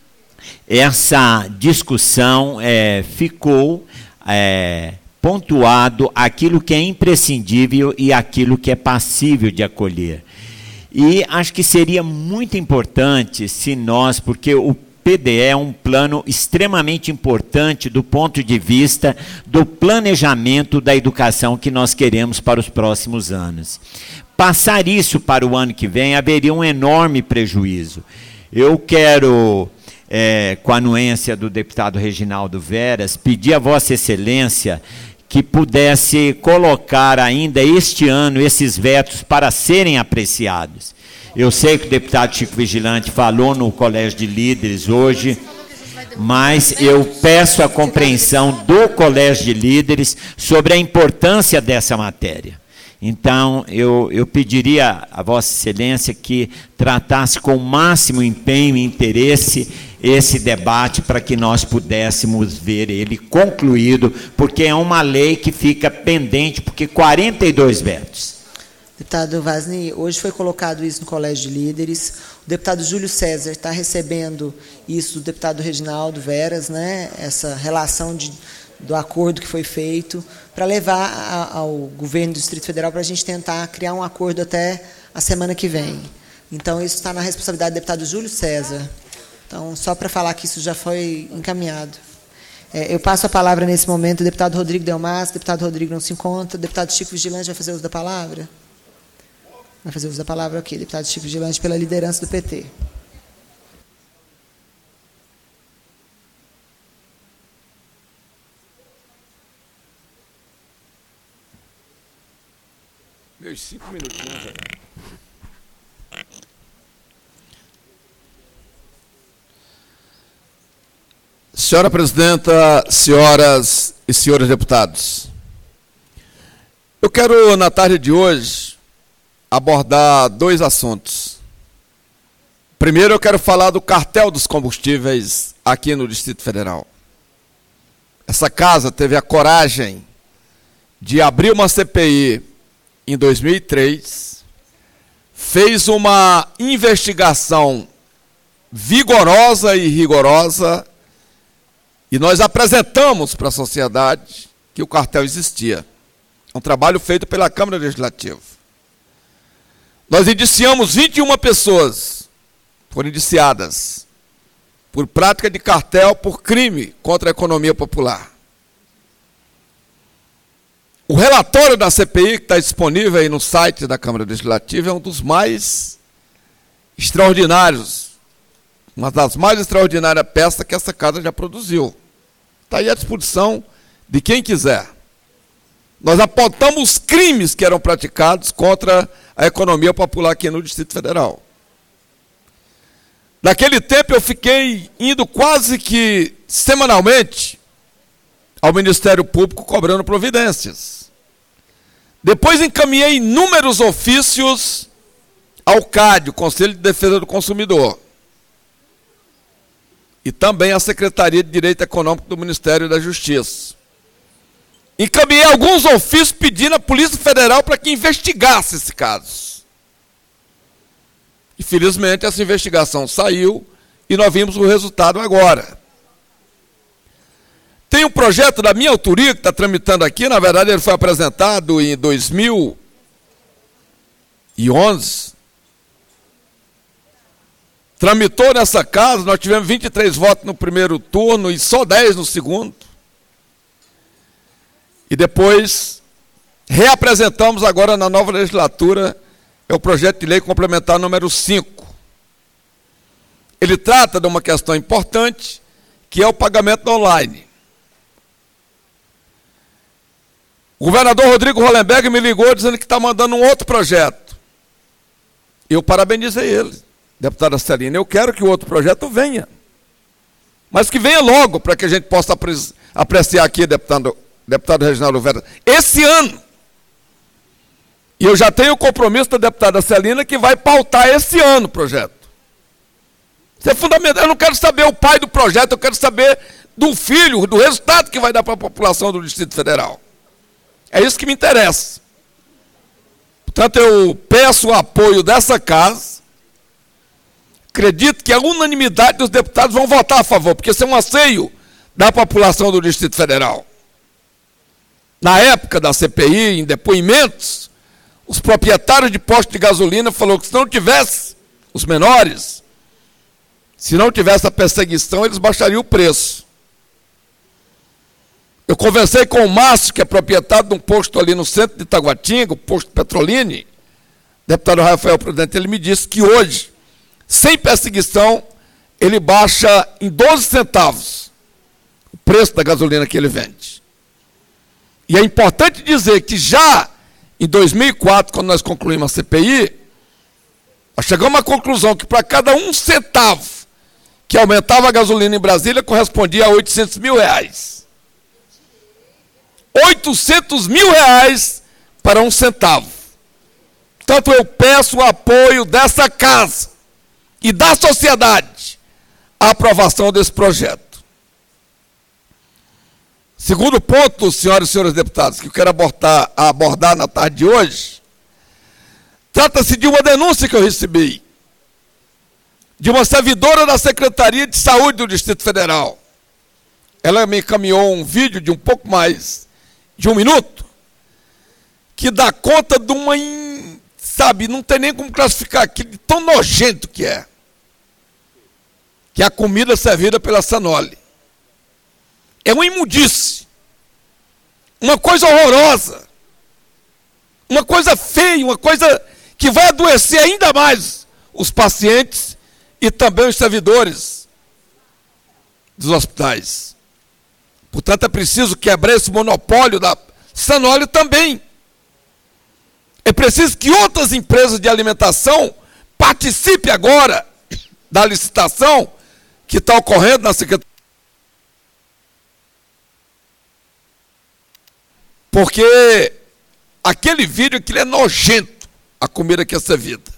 essa discussão é, ficou é, pontuado aquilo que é imprescindível e aquilo que é passível de acolher. E acho que seria muito importante se nós, porque o P D E é um plano extremamente importante do ponto de vista do planejamento da educação que nós queremos para os próximos anos. Passar isso para o ano que vem haveria um enorme prejuízo. Eu quero, é, com a anuência do deputado Reginaldo Veras, pedir a Vossa Excelência que pudesse colocar ainda este ano esses vetos para serem apreciados. Eu sei que o deputado Chico Vigilante falou no Colégio de Líderes hoje, mas eu peço a compreensão do Colégio de Líderes sobre a importância dessa matéria. Então, eu, eu pediria a Vossa Excelência que tratasse com o máximo empenho e interesse esse debate para que nós pudéssemos ver ele concluído, porque é uma lei que fica pendente, porque quarenta e dois vetos. Deputado Vazny, hoje foi colocado isso no Colégio de Líderes. O deputado Júlio César está recebendo isso do deputado Reginaldo Veras, né, essa relação de, do acordo que foi feito, para levar a, ao governo do Distrito Federal para a gente tentar criar um acordo até a semana que vem. Então, isso está na responsabilidade do deputado Júlio César. Então, só para falar que isso já foi encaminhado. É, eu passo a palavra nesse momento ao deputado Rodrigo Delmas. Deputado Rodrigo não se encontra. Deputado Chico Vigilante vai fazer uso da palavra? Vai fazer uso da palavra aqui. Deputado Chico Vigilante, pela liderança do P T. Meus cinco minutinhos, velho. Senhora Presidenta, senhoras e senhores deputados, eu quero, na tarde de hoje, abordar dois assuntos. Primeiro, eu quero falar do cartel dos combustíveis aqui no Distrito Federal. Essa casa teve a coragem de abrir uma C P I em dois mil e três, fez uma investigação vigorosa e rigorosa, e nós apresentamos para a sociedade que o cartel existia. É um trabalho feito pela Câmara Legislativa. Nós indiciamos vinte e uma pessoas, foram indiciadas, por prática de cartel, por crime contra a economia popular. O relatório da C P I, que está disponível aí no site da Câmara Legislativa, é um dos mais extraordinários, uma das mais extraordinárias peças que essa casa já produziu. Está aí à disposição de quem quiser. Nós apontamos os crimes que eram praticados contra a economia popular aqui no Distrito Federal. Naquele tempo eu fiquei indo quase que semanalmente ao Ministério Público cobrando providências. Depois encaminhei inúmeros ofícios ao C A D, o Conselho de Defesa do Consumidor, e também à Secretaria de Direito Econômico do Ministério da Justiça. Encaminhei alguns ofícios pedindo à Polícia Federal para que investigasse esse caso. Infelizmente, essa investigação saiu e nós vimos o resultado agora. Tem um projeto da minha autoria que está tramitando aqui, na verdade ele foi apresentado em dois mil e onze. Tramitou nessa casa, nós tivemos vinte e três votos no primeiro turno e só dez no segundo. E depois reapresentamos agora na nova legislatura, é o projeto de lei complementar número cinco. Ele trata de uma questão importante, que é o pagamento online. O governador Rodrigo Hollenberg me ligou dizendo que está mandando um outro projeto. Eu parabenizei ele, deputada Celina. Eu quero que o outro projeto venha. Mas que venha logo, para que a gente possa apre apreciar aqui, deputado, deputado Reginaldo Veras, esse ano. E eu já tenho o compromisso da deputada Celina que vai pautar esse ano o projeto. Isso é fundamental. Eu não quero saber o pai do projeto, eu quero saber do filho, do resultado que vai dar para a população do Distrito Federal. É isso que me interessa. Portanto, eu peço o apoio dessa casa. Acredito que a unanimidade dos deputados vão votar a favor, porque isso é um asseio da população do Distrito Federal. Na época da C P I, em depoimentos, os proprietários de postos de gasolina falaram que se não tivesse os menores, se não tivesse a perseguição, eles baixariam o preço. Eu conversei com o Márcio, que é proprietário de um posto ali no centro de Itaguatinga, o posto Petrolini, deputado Rafael Prudente, ele me disse que hoje, sem perseguição, ele baixa em doze centavos o preço da gasolina que ele vende. E é importante dizer que já em dois mil e quatro, quando nós concluímos a C P I, nós chegamos à conclusão que para cada um centavo que aumentava a gasolina em Brasília, correspondia a oitocentos mil reais. oitocentos mil reais para um centavo. Portanto, eu peço o apoio dessa casa e da sociedade à aprovação desse projeto. Segundo ponto, senhoras e senhores deputados, que eu quero abordar, abordar na tarde de hoje, trata-se de uma denúncia que eu recebi de uma servidora da Secretaria de Saúde do Distrito Federal. Ela me encaminhou um vídeo de um pouco mais de um minuto, que dá conta de uma, sabe, não tem nem como classificar aquilo de tão nojento que é, que é a comida servida pela Sanoli. É uma imundice, uma coisa horrorosa, uma coisa feia, uma coisa que vai adoecer ainda mais os pacientes e também os servidores dos hospitais. Portanto, é preciso quebrar esse monopólio da Sanoli também. É preciso que outras empresas de alimentação participem agora da licitação que está ocorrendo na Secretaria. Porque aquele vídeo, aquilo é nojento, a comida que é servida.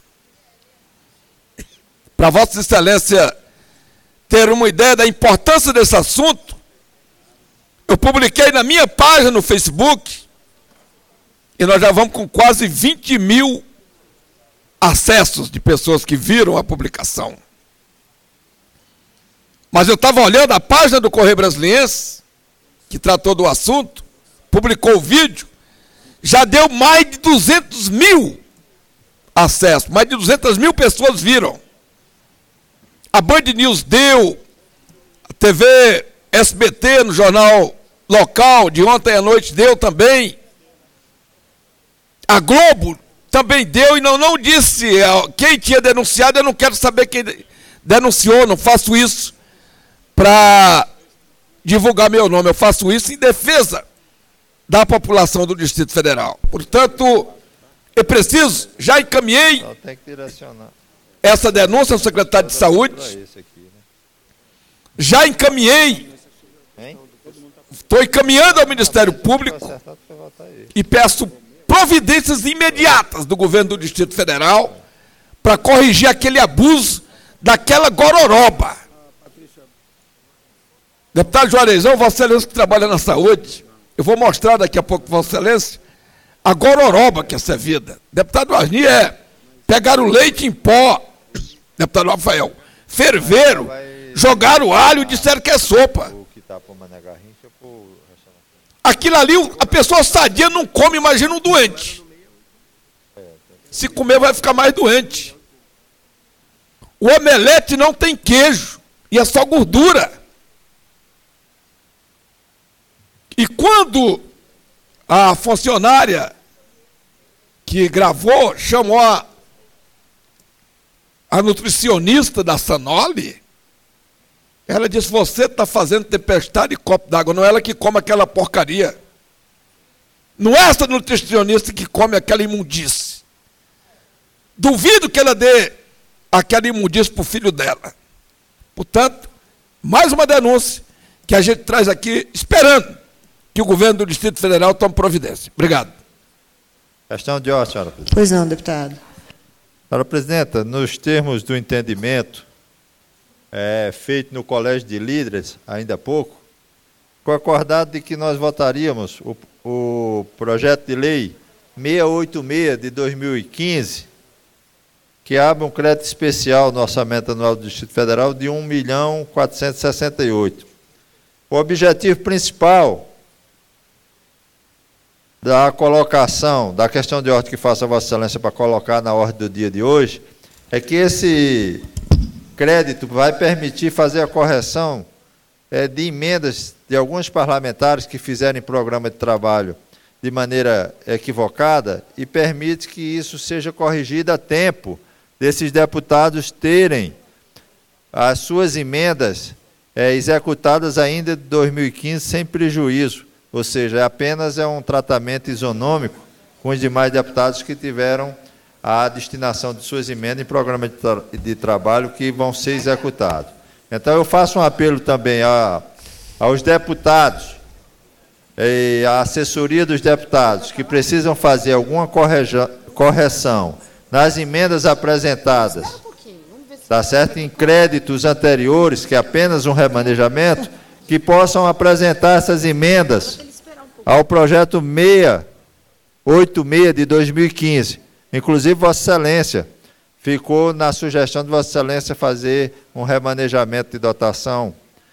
Para Vossa Excelência ter uma ideia da importância desse assunto, eu publiquei na minha página no Facebook, e nós já vamos com quase vinte mil acessos de pessoas que viram a publicação. Mas eu estava olhando a página do Correio Brasiliense, que tratou do assunto, publicou o vídeo, já deu mais de duzentos mil acessos, mais de duzentas mil pessoas viram. A Band News deu, a T V S B T no jornal local de ontem à noite deu também, a Globo também deu e não, não disse quem tinha denunciado. Eu não quero saber quem denunciou, não faço isso para divulgar meu nome, eu faço isso em defesa da população do Distrito Federal. Portanto, eu preciso, já encaminhei essa denúncia ao secretário de Saúde, já encaminhei, estou encaminhando ao Ministério Público e peço providências imediatas do governo do Distrito Federal para corrigir aquele abuso daquela gororoba. Deputado Juarezão, Vossa Excelência que trabalha na saúde, eu vou mostrar daqui a pouco, Vossa Excelência, a gororoba que é servida. Deputado Asni é pegar o leite em pó, deputado Rafael, ferveram, jogaram o alho e disseram que é sopa. Aquilo ali, a pessoa sadia não come, imagina um doente. Se comer, vai ficar mais doente. O omelete não tem queijo, e é só gordura. E quando a funcionária que gravou chamou a, a nutricionista da Sanoli, ela disse: você está fazendo tempestade de copo d'água, não é ela que come aquela porcaria. Não é essa nutricionista que come aquela imundície. Duvido que ela dê aquela imundície para o filho dela. Portanto, mais uma denúncia que a gente traz aqui, esperando que o governo do Distrito Federal tome providência. Obrigado. Questão de ordem, senhora presidente. Pois não, deputado. Senhora presidenta, nos termos do entendimento é, feito no Colégio de Líderes, ainda há pouco, foi acordado de que nós votaríamos o, o projeto de lei seiscentos e oitenta e seis de dois mil e quinze, que abre um crédito especial no orçamento anual do Distrito Federal de um milhão quatrocentos e sessenta e oito. O objetivo principal da colocação, da questão de ordem que faça a Vossa Excelência para colocar na ordem do dia de hoje, é que esse crédito vai permitir fazer a correção é, de emendas de alguns parlamentares que fizerem programa de trabalho de maneira equivocada e permite que isso seja corrigido a tempo desses deputados terem as suas emendas é, executadas ainda de dois mil e quinze sem prejuízo, ou seja, apenas é um tratamento isonômico com os demais deputados que tiveram a destinação de suas emendas em programa de, tra de trabalho que vão ser executados. Então, eu faço um apelo também a, aos deputados e à assessoria dos deputados que precisam fazer alguma correção nas emendas apresentadas, tá certo? Em créditos anteriores, que é apenas um remanejamento, que possam apresentar essas emendas ao projeto seiscentos e oitenta e seis de dois mil e quinze. Inclusive, Vossa Excelência ficou na sugestão de Vossa Excelência fazer um remanejamento de dotação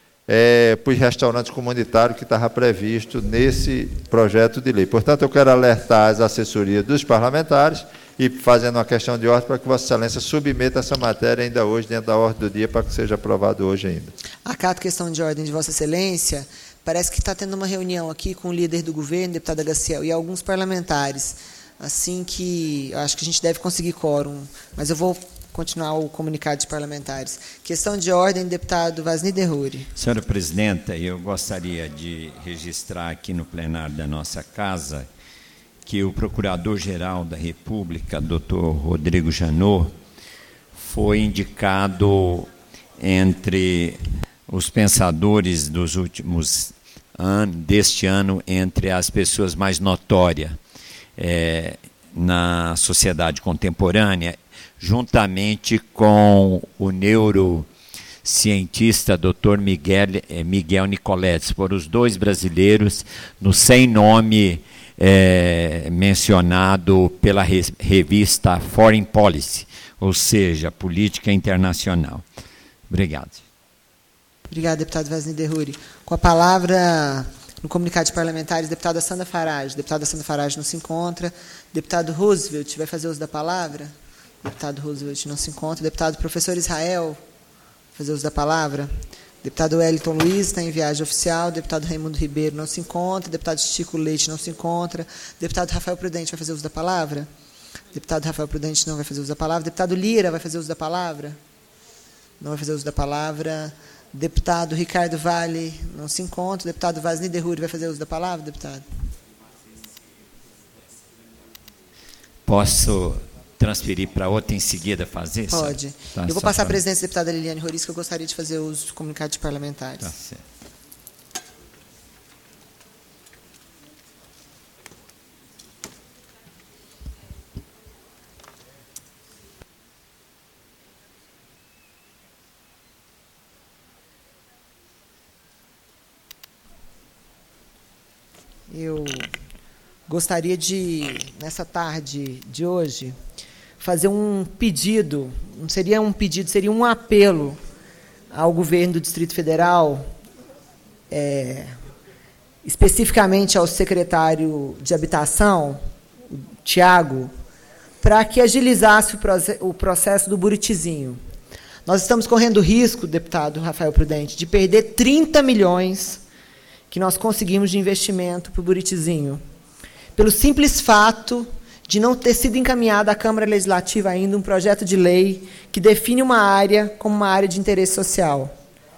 é, para os restaurantes comunitários que estava previsto nesse projeto de lei. Portanto, eu quero alertar as assessorias dos parlamentares e fazendo uma questão de ordem para que Vossa Excelência submeta essa matéria ainda hoje, dentro da ordem do dia, para que seja aprovado hoje ainda. Acato questão de ordem de Vossa Excelência. Parece que está tendo uma reunião aqui com o líder do governo, deputada Gaciel, e alguns parlamentares. Assim que eu acho que a gente deve conseguir quórum, mas eu vou continuar o comunicado de parlamentares. Questão de ordem, deputado Vasni Derruri. Senhora presidenta, eu gostaria de registrar aqui no plenário da nossa casa que o Procurador-Geral da República, doutor Rodrigo Janot, foi indicado entre os pensadores dos últimos anos, deste ano, entre as pessoas mais notórias é, na sociedade contemporânea, juntamente com o neurocientista doutor Miguel, Miguel Nicoletti. Foram os dois brasileiros no sem nome É, mencionado pela re, revista Foreign Policy, ou seja, política internacional. Obrigado. Obrigado, deputado Vasni Derruri. Com a palavra, no comunicado de parlamentares, deputada Sandra Farage. Deputada Sandra Farage não se encontra. Deputado Roosevelt vai fazer uso da palavra? Deputado Roosevelt não se encontra. Deputado professor Israel vai fazer uso da palavra? Deputado Wellington Luiz está em viagem oficial. Deputado Raimundo Ribeiro não se encontra. Deputado Chico Leite não se encontra. Deputado Rafael Prudente vai fazer uso da palavra? Deputado Rafael Prudente não vai fazer uso da palavra. Deputado Lira vai fazer uso da palavra? Não vai fazer uso da palavra. Deputado Ricardo Vale não se encontra. Deputado Vasni Derruri vai fazer uso da palavra, deputado? Posso transferir para outra em seguida fazer? Pode. Tá, eu vou passar pra... a presidência da deputada Liliane Roriz, que eu gostaria de fazer uso do comunicado de parlamentares. Tá certo. Eu gostaria de, nessa tarde de hoje, fazer um pedido, não seria um pedido, seria um apelo ao governo do Distrito Federal, é, especificamente ao secretário de Habitação, o Tiago, para que agilizasse o processo do Buritizinho. Nós estamos correndo risco, deputado Rafael Prudente, de perder trinta milhões que nós conseguimos de investimento para o Buritizinho, pelo simples fato de não ter sido encaminhado à Câmara Legislativa ainda um projeto de lei que define uma área como uma área de interesse social.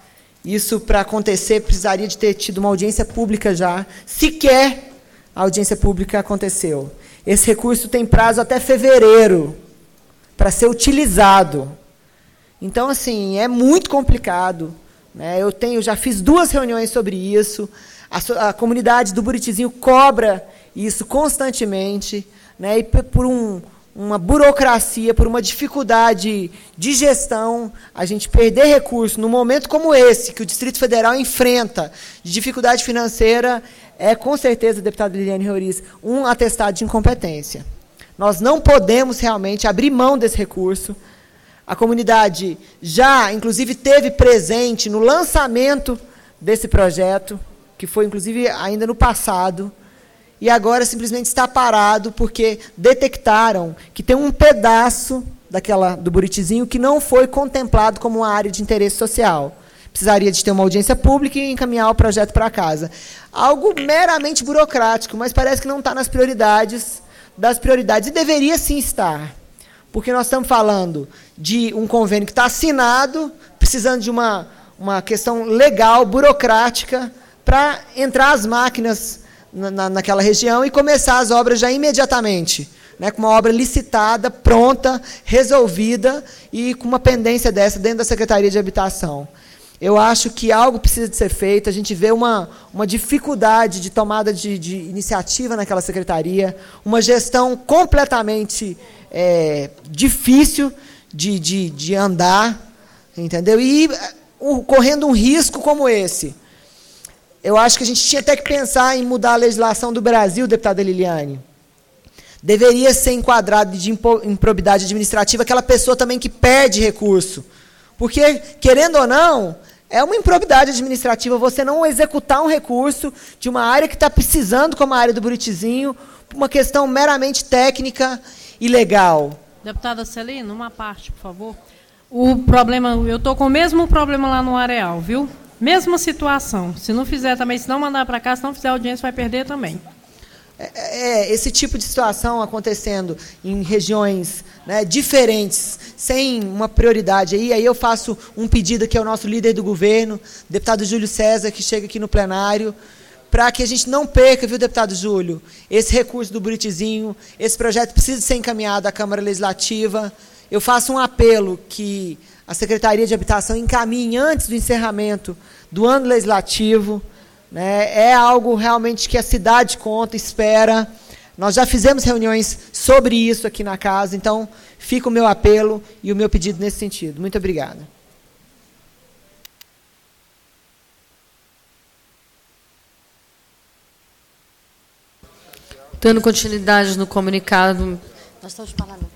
Isso, para acontecer, precisaria de ter tido uma audiência pública já. Sequer a audiência pública aconteceu. Esse recurso tem prazo até fevereiro para ser utilizado. Então, assim, é muito complicado, né? Eu tenho, já fiz duas reuniões sobre isso. A, a comunidade do Buritizinho cobra isso constantemente, né? E por um, uma burocracia, por uma dificuldade de gestão, a gente perder recurso num momento como esse, que o Distrito Federal enfrenta, de dificuldade financeira, é, com certeza, deputada Liliane Reoriz, um atestado de incompetência. Nós não podemos realmente abrir mão desse recurso. A comunidade já, inclusive, teve presente no lançamento desse projeto, que foi, inclusive, ainda no passado, e agora simplesmente está parado porque detectaram que tem um pedaço daquela, do Buritizinho que não foi contemplado como uma área de interesse social. Precisaria de ter uma audiência pública e encaminhar o projeto para casa. Algo meramente burocrático, mas parece que não está nas prioridades das prioridades, e deveria sim estar. Porque nós estamos falando de um convênio que está assinado, precisando de uma, uma questão legal, burocrática, para entrar as máquinas na, na, naquela região e começar as obras já imediatamente, né, com uma obra licitada, pronta, resolvida e com uma pendência dessa dentro da Secretaria de Habitação. Eu acho que algo precisa de ser feito, a gente vê uma, uma dificuldade de tomada de, de iniciativa naquela secretaria, uma gestão completamente é, difícil de, de, de andar, entendeu? E uh, correndo um risco como esse. Eu acho que a gente tinha até que pensar em mudar a legislação do Brasil, deputada Liliane. Deveria ser enquadrado de improbidade administrativa aquela pessoa também que perde recurso. Porque, querendo ou não, é uma improbidade administrativa você não executar um recurso de uma área que está precisando, como a área do Buritizinho, por uma questão meramente técnica e legal. Deputada Celina, uma parte, por favor. O problema, eu estou com o mesmo problema lá no Areal, viu? Mesma situação. Se não fizer também, se não mandar para cá, se não fizer audiência, vai perder também. É, é, esse tipo de situação acontecendo em regiões, né, diferentes, sem uma prioridade. Aí, aí eu faço um pedido aqui ao nosso líder do governo, deputado Júlio César, que chega aqui no plenário, para que a gente não perca, viu, deputado Júlio, esse recurso do Buritizinho, esse projeto precisa ser encaminhado à Câmara Legislativa. Eu faço um apelo que a Secretaria de Habitação encaminhe antes do encerramento do ano legislativo. Né, é algo realmente que a cidade conta, espera. Nós já fizemos reuniões sobre isso aqui na casa, então fica o meu apelo e o meu pedido nesse sentido. Muito obrigada. Dando continuidade no comunicado. Nós estamos falando.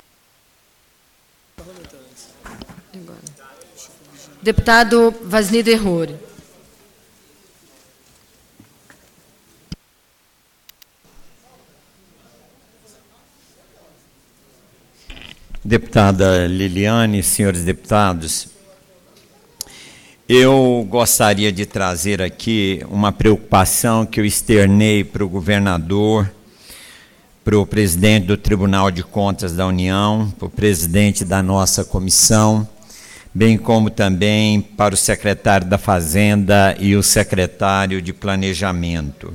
Deputado Vasni Derruri. Deputada Liliane, senhores deputados, eu gostaria de trazer aqui uma preocupação que eu externei para o governador, para o presidente do Tribunal de Contas da União, para o presidente da nossa comissão, bem como também para o secretário da Fazenda e o secretário de Planejamento.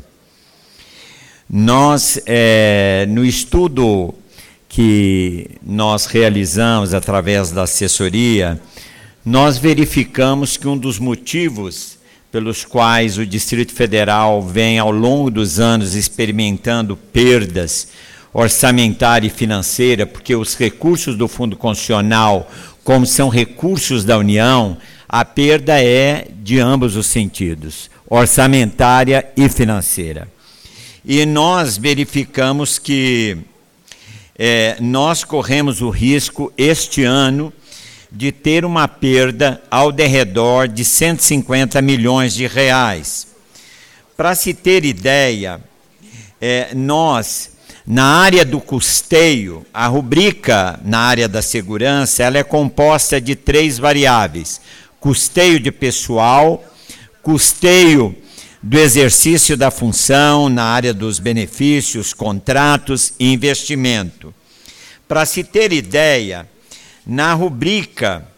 Nós, é, no estudo que nós realizamos através da assessoria, nós verificamos que um dos motivos pelos quais o Distrito Federal vem ao longo dos anos experimentando perdas orçamentária e financeira, porque os recursos do Fundo Constitucional, como são recursos da União, a perda é de ambos os sentidos, orçamentária e financeira. E nós verificamos que É, nós corremos o risco, este ano, de ter uma perda ao derredor de cento e cinquenta milhões de reais, Para se ter ideia, é, nós, na área do custeio, a rubrica na área da segurança, ela é composta de três variáveis: custeio de pessoal, custeio do exercício da função na área dos benefícios, contratos e investimento. Para se ter ideia, na rubrica,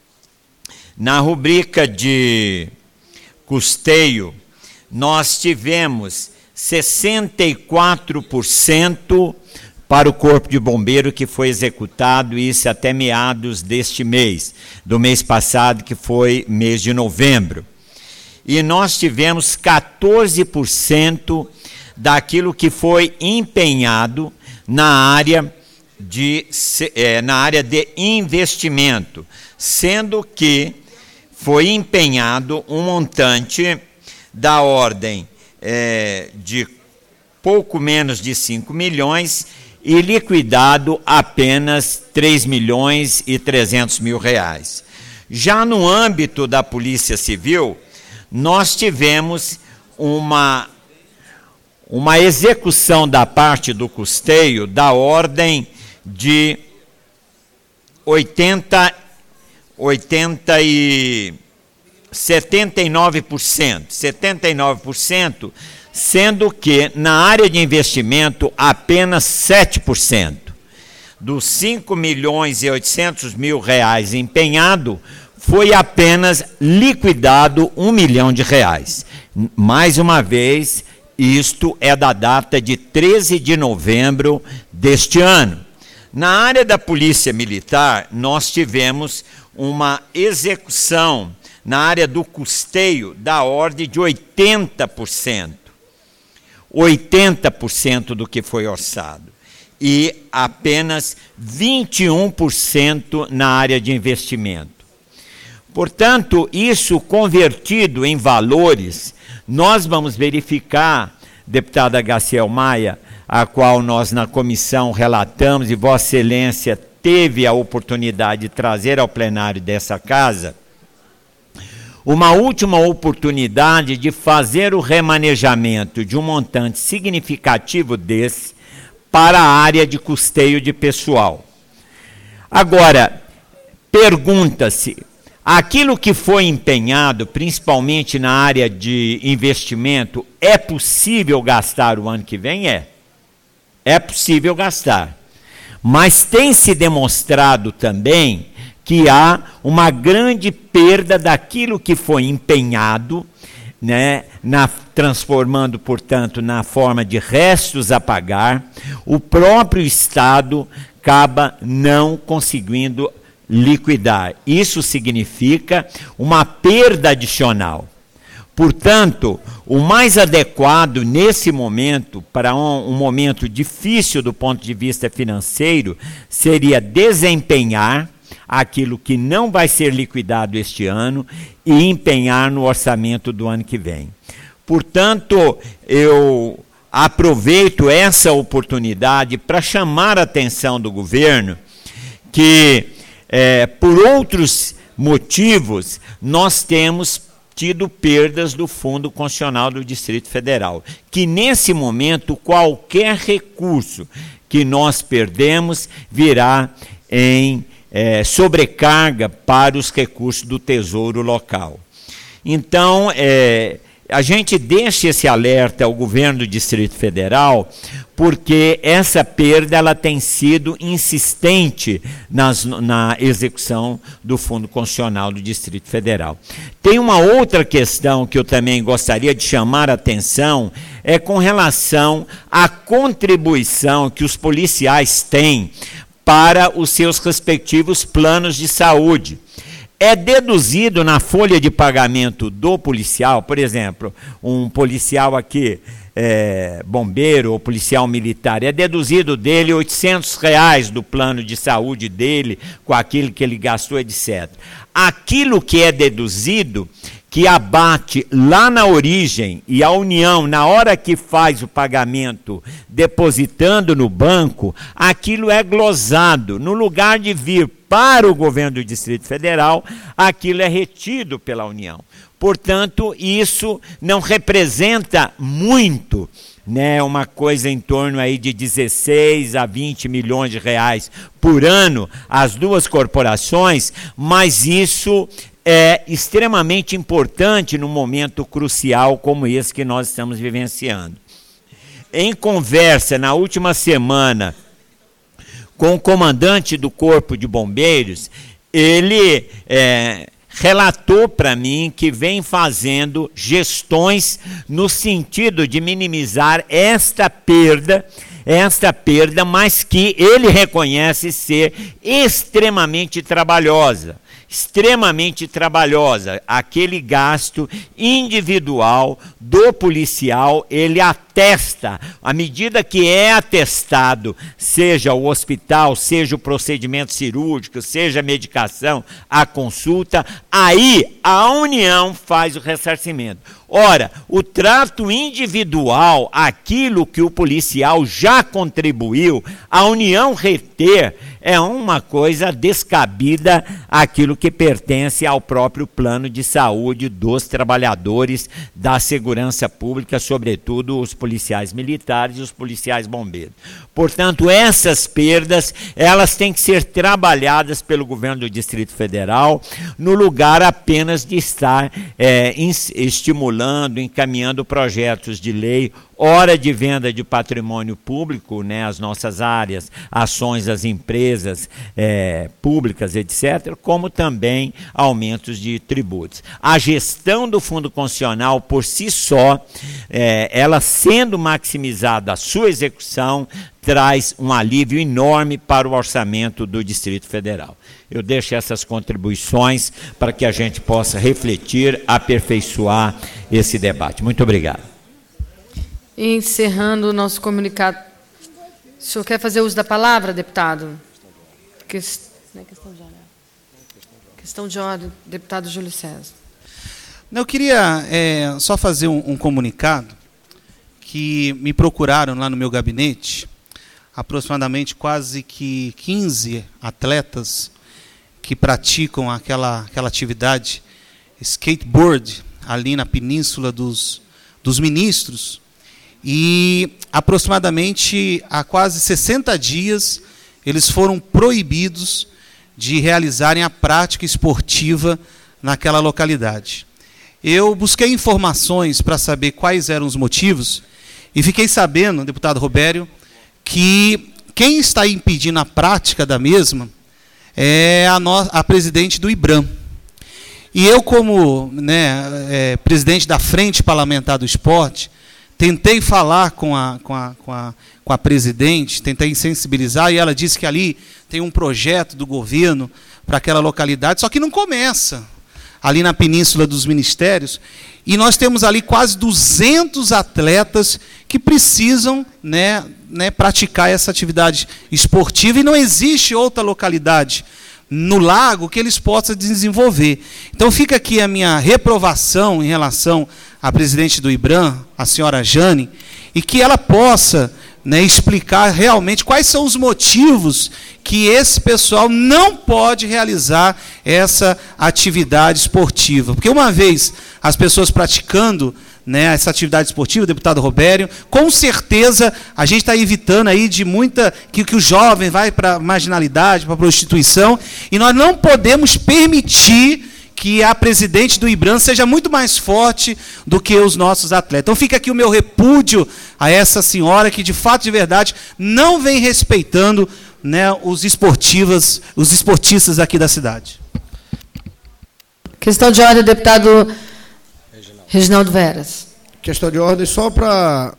na rubrica de custeio, nós tivemos sessenta e quatro por cento para o Corpo de Bombeiro que foi executado, isso até meados deste mês, do mês passado, que foi mês de novembro. E nós tivemos quatorze por cento daquilo que foi empenhado na área de, é, na área de investimento, sendo que foi empenhado um montante da ordem é, de pouco menos de cinco milhões e liquidado apenas três milhões e trezentos mil reais. Já no âmbito da Polícia Civil, nós tivemos uma, uma execução da parte do custeio da ordem de oitenta, oitenta e setenta e nove por cento, setenta e nove por cento, sendo que na área de investimento apenas sete por cento. Dos cinco milhões e oitocentos mil reais empenhado, foi apenas liquidado um milhão de reais. Mais uma vez, isto é da data de treze de novembro deste ano. Na área da Polícia Militar, nós tivemos uma execução na área do custeio da ordem de oitenta por cento. oitenta por cento do que foi orçado. E apenas vinte e um por cento na área de investimento. Portanto, isso convertido em valores, nós vamos verificar, deputada Graciel Maia, a qual nós na comissão relatamos e Vossa Excelência teve a oportunidade de trazer ao plenário dessa casa, uma última oportunidade de fazer o remanejamento de um montante significativo desse para a área de custeio de pessoal. Agora, pergunta-se, aquilo que foi empenhado, principalmente na área de investimento, é possível gastar o ano que vem? É. É possível gastar. Mas tem se demonstrado também que há uma grande perda daquilo que foi empenhado, né, na, transformando, portanto, na forma de restos a pagar. O próprio Estado acaba não conseguindo liquidar. Isso significa uma perda adicional. Portanto, o mais adequado nesse momento, para um, um momento difícil do ponto de vista financeiro, seria desempenhar aquilo que não vai ser liquidado este ano e empenhar no orçamento do ano que vem. Portanto, eu aproveito essa oportunidade para chamar a atenção do governo que, é, por outros motivos, nós temos tido perdas do Fundo Constitucional do Distrito Federal, que nesse momento qualquer recurso que nós perdemos virá em é, sobrecarga para os recursos do Tesouro Local. Então, é, a gente deixa esse alerta ao governo do Distrito Federal, porque essa perda ela tem sido insistente nas, na execução do Fundo Constitucional do Distrito Federal. Tem uma outra questão que eu também gostaria de chamar a atenção, é com relação à contribuição que os policiais têm para os seus respectivos planos de saúde. É deduzido na folha de pagamento do policial, por exemplo, um policial aqui, é, bombeiro ou policial militar, é deduzido dele oitocentos reais do plano de saúde dele, com aquilo que ele gastou, etcétera. Aquilo que é deduzido, que abate lá na origem, e a União, na hora que faz o pagamento, depositando no banco, aquilo é glosado, no lugar de vir para o governo do Distrito Federal, aquilo é retido pela União. Portanto, isso não representa muito, né, uma coisa em torno aí de dezesseis a vinte milhões de reais por ano, as duas corporações, mas isso é extremamente importante num momento crucial como esse que nós estamos vivenciando. Em conversa na última semana com o comandante do Corpo de Bombeiros, ele é, relatou para mim que vem fazendo gestões no sentido de minimizar esta perda, esta perda, mas que ele reconhece ser extremamente trabalhosa. extremamente trabalhosa, aquele gasto individual do policial, ele atesta, à medida que é atestado, seja o hospital, seja o procedimento cirúrgico, seja a medicação, a consulta, aí a União faz o ressarcimento. Ora, o trato individual, aquilo que o policial já contribuiu, a União reter, é uma coisa descabida àquilo que pertence ao próprio plano de saúde dos trabalhadores da segurança pública, sobretudo os policiais militares e os policiais bombeiros. Portanto, essas perdas, elas têm que ser trabalhadas pelo governo do Distrito Federal, no lugar apenas de estar é, estimulando, encaminhando projetos de lei, hora de venda de patrimônio público, né, as nossas áreas, ações das empresas é, públicas, etcétera, como também aumentos de tributos. A gestão do Fundo Constitucional, por si só, é, ela sendo maximizada a sua execução, traz um alívio enorme para o orçamento do Distrito Federal. Eu deixo essas contribuições para que a gente possa refletir, aperfeiçoar esse debate. Muito obrigado. Encerrando o nosso comunicado. O senhor quer fazer uso da palavra, deputado? Quest... Questão de ordem. Questão de ordem, deputado Júlio César. Eu queria é, só fazer um, um comunicado que me procuraram lá no meu gabinete, aproximadamente quase que quinze atletas que praticam aquela, aquela atividade skateboard ali na Península dos, dos Ministros. E aproximadamente há quase sessenta dias eles foram proibidos de realizarem a prática esportiva naquela localidade. Eu busquei informações para saber quais eram os motivos e fiquei sabendo, deputado Robério, que quem está impedindo a prática da mesma é a, no, a presidente do IBRAM. E eu, como né, é, presidente da Frente Parlamentar do Esporte, tentei falar com a, com, a, com, a, com a presidente, tentei sensibilizar, e ela disse que ali tem um projeto do governo para aquela localidade, só que não começa ali na Península dos Ministérios, e nós temos ali quase duzentos atletas que precisam né, né, praticar essa atividade esportiva, e não existe outra localidade no lago que eles possam desenvolver. Então fica aqui a minha reprovação em relação à presidente do IBRAM, a senhora Jane, e que ela possa né, explicar realmente quais são os motivos que esse pessoal não pode realizar essa atividade esportiva. Porque uma vez as pessoas praticando né, essa atividade esportiva, deputado Robério, com certeza a gente está evitando aí de muita, que, que o jovem vai para a marginalidade, para a prostituição, e nós não podemos permitir que a presidente do IBRAM seja muito mais forte do que os nossos atletas. Então fica aqui o meu repúdio a essa senhora que, de fato, de verdade, não vem respeitando né, os esportivas, os esportistas aqui da cidade. Questão de ordem, deputado Reginaldo Veras. Questão de ordem, só para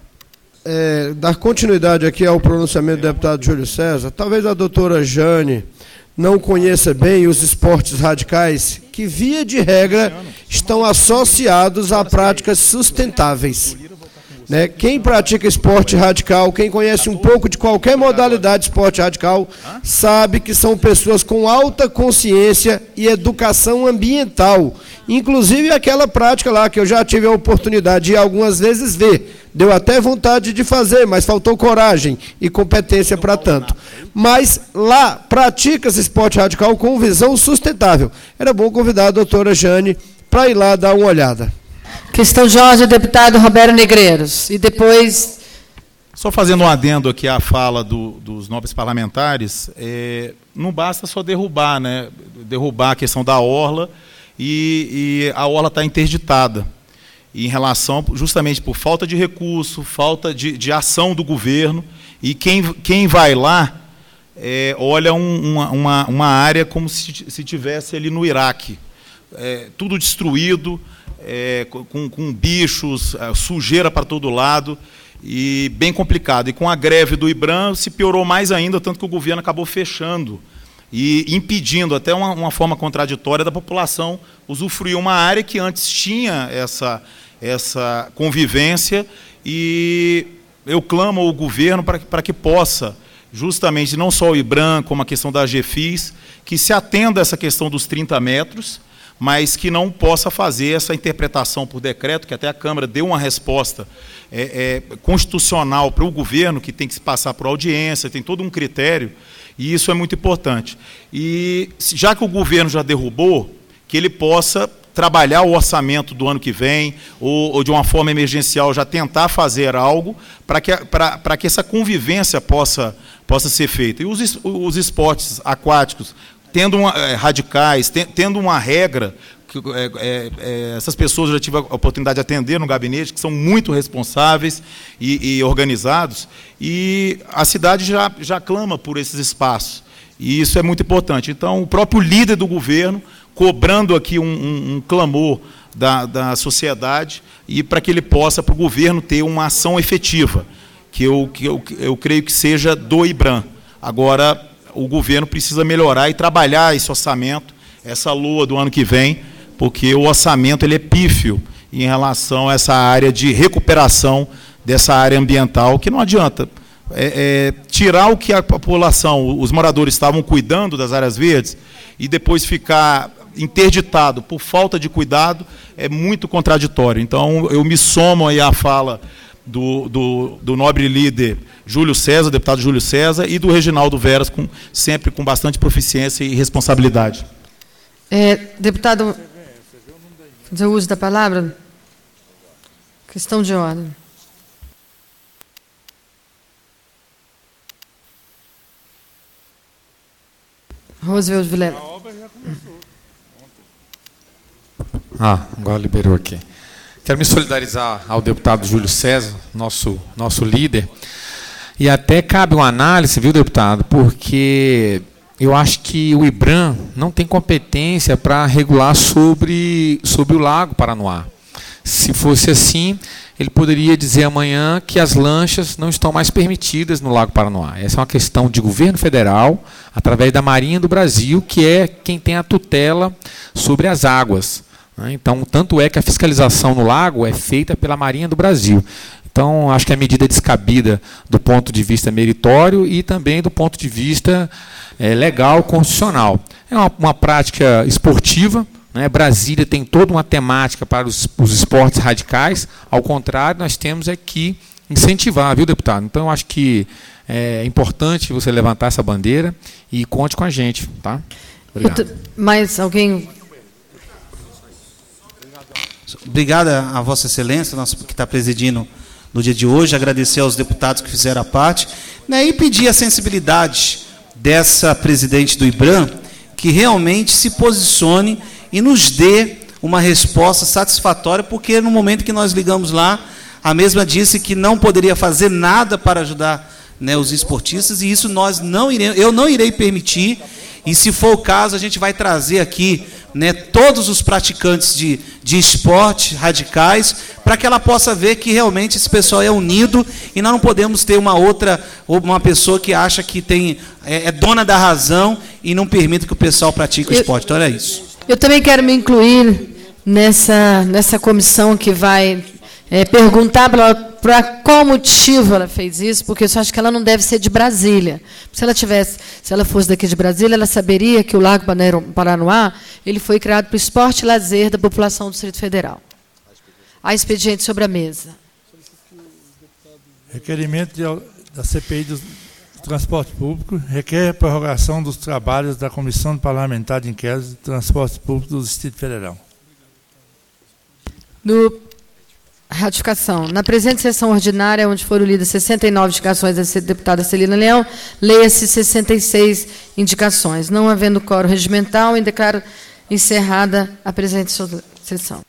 é, dar continuidade aqui ao pronunciamento do deputado Júlio César, talvez a doutora Jane não conheça bem os esportes radicais, que, via de regra, estão associados a práticas sustentáveis. Né? Quem pratica esporte radical, quem conhece um pouco de qualquer modalidade de esporte radical, sabe que são pessoas com alta consciência e educação ambiental. Inclusive aquela prática lá que eu já tive a oportunidade de algumas vezes ver. Deu até vontade de fazer, mas faltou coragem e competência para tanto. Mas lá pratica-se esporte radical com visão sustentável. Era bom convidar a doutora Jane para ir lá dar uma olhada. Questão de ordem, deputado Roberto Negreiros. E depois... Só fazendo um adendo aqui à fala do, dos nobres parlamentares, é, não basta só derrubar, né? Derrubar a questão da orla e, e a orla está interditada em relação, justamente por falta de recurso, falta de, de ação do governo, e quem, quem vai lá é, olha um, uma, uma, uma área como se, se tivesse ali no Iraque, é, tudo destruído, é, com, com bichos, sujeira para todo lado, e bem complicado. E com a greve do IBRAM se piorou mais ainda, tanto que o governo acabou fechando e impedindo, até uma, uma forma contraditória, da população usufruir uma área que antes tinha essa, essa convivência, e eu clamo ao governo para, para que possa, justamente, não só o IBRAM, como a questão da AGEFIS, que se atenda a essa questão dos trinta metros, mas que não possa fazer essa interpretação por decreto, que até a Câmara deu uma resposta é, é, constitucional para o governo, que tem que se passar por audiência, tem todo um critério, e isso é muito importante. E já que o governo já derrubou, que ele possa trabalhar o orçamento do ano que vem, ou, ou de uma forma emergencial já tentar fazer algo para que, para, para que essa convivência possa, possa ser feita. E os, os esportes aquáticos, tendo uma, é, radicais, ten, tendo uma regra, que, é, é, essas pessoas eu já tive a oportunidade de atender no gabinete, que são muito responsáveis e, e organizados, e a cidade já, já clama por esses espaços, e isso é muito importante. Então, o próprio líder do governo, cobrando aqui um, um, um clamor da, da sociedade, e para que ele possa, para o governo, ter uma ação efetiva, que eu, que eu, eu creio que seja do IBRAM. Agora, o governo precisa melhorar e trabalhar esse orçamento, essa lua do ano que vem, porque o orçamento ele é pífio em relação a essa área de recuperação dessa área ambiental, que não adianta é, é, tirar o que a população, os moradores estavam cuidando das áreas verdes, e depois ficar interditado por falta de cuidado, é muito contraditório. Então, eu me somo aí à fala Do, do, do nobre líder Júlio César, deputado Júlio César, e do Reginaldo Veras, com, sempre com bastante proficiência e responsabilidade. É, deputado, fazer uso da palavra? Questão de ordem. Roosevelt Vilela. Ah, agora liberou aqui. Quero me solidarizar ao deputado Júlio César, nosso, nosso líder, e até cabe uma análise, viu, deputado, porque eu acho que o IBRAM não tem competência para regular sobre, sobre o Lago Paranoá. Se fosse assim, ele poderia dizer amanhã que as lanchas não estão mais permitidas no Lago Paranoá. Essa é uma questão de governo federal, através da Marinha do Brasil, que é quem tem a tutela sobre as águas. Então, tanto é que a fiscalização no lago é feita pela Marinha do Brasil. Então, acho que a medida é descabida do ponto de vista meritório e também do ponto de vista é, legal, constitucional. É uma, uma prática esportiva, né? Brasília tem toda uma temática para os, os esportes radicais, ao contrário, nós temos é que incentivar, viu, deputado? Então, eu acho que é importante você levantar essa bandeira e conte com a gente. Tá? Obrigado. Mais alguém... Obrigado a Vossa Excelência, nosso, que está presidindo no dia de hoje, agradecer aos deputados que fizeram a parte, né, e pedir a sensibilidade dessa presidente do IBRAM, que realmente se posicione e nos dê uma resposta satisfatória, porque no momento que nós ligamos lá, a mesma disse que não poderia fazer nada para ajudar, né, os esportistas, e isso nós não iremos, eu não irei permitir, e se for o caso, a gente vai trazer aqui, né, todos os praticantes de, de esporte radicais, para que ela possa ver que realmente esse pessoal é unido, e nós não podemos ter uma outra, uma pessoa que acha que tem, é, é dona da razão e não permite que o pessoal pratique o eu, esporte. Então é isso. Eu também quero me incluir nessa, nessa comissão que vai é, perguntar pela para qual motivo ela fez isso, porque eu só acho que ela não deve ser de Brasília. Se ela tivesse, se ela fosse daqui de Brasília, ela saberia que o Lago Paranoá ele foi criado para o esporte e lazer da população do Distrito Federal. Há expediente sobre a mesa. Requerimento de, da C P I do Transporte Público requer prorrogação dos trabalhos da Comissão Parlamentar de Inquérito do Transporte Público do Distrito Federal. Do ratificação. Na presente sessão ordinária, onde foram lidas sessenta e nove indicações da deputada Celina Leão, leia-se sessenta e seis indicações. Não havendo quórum regimental, declaro encerrada a presente sessão.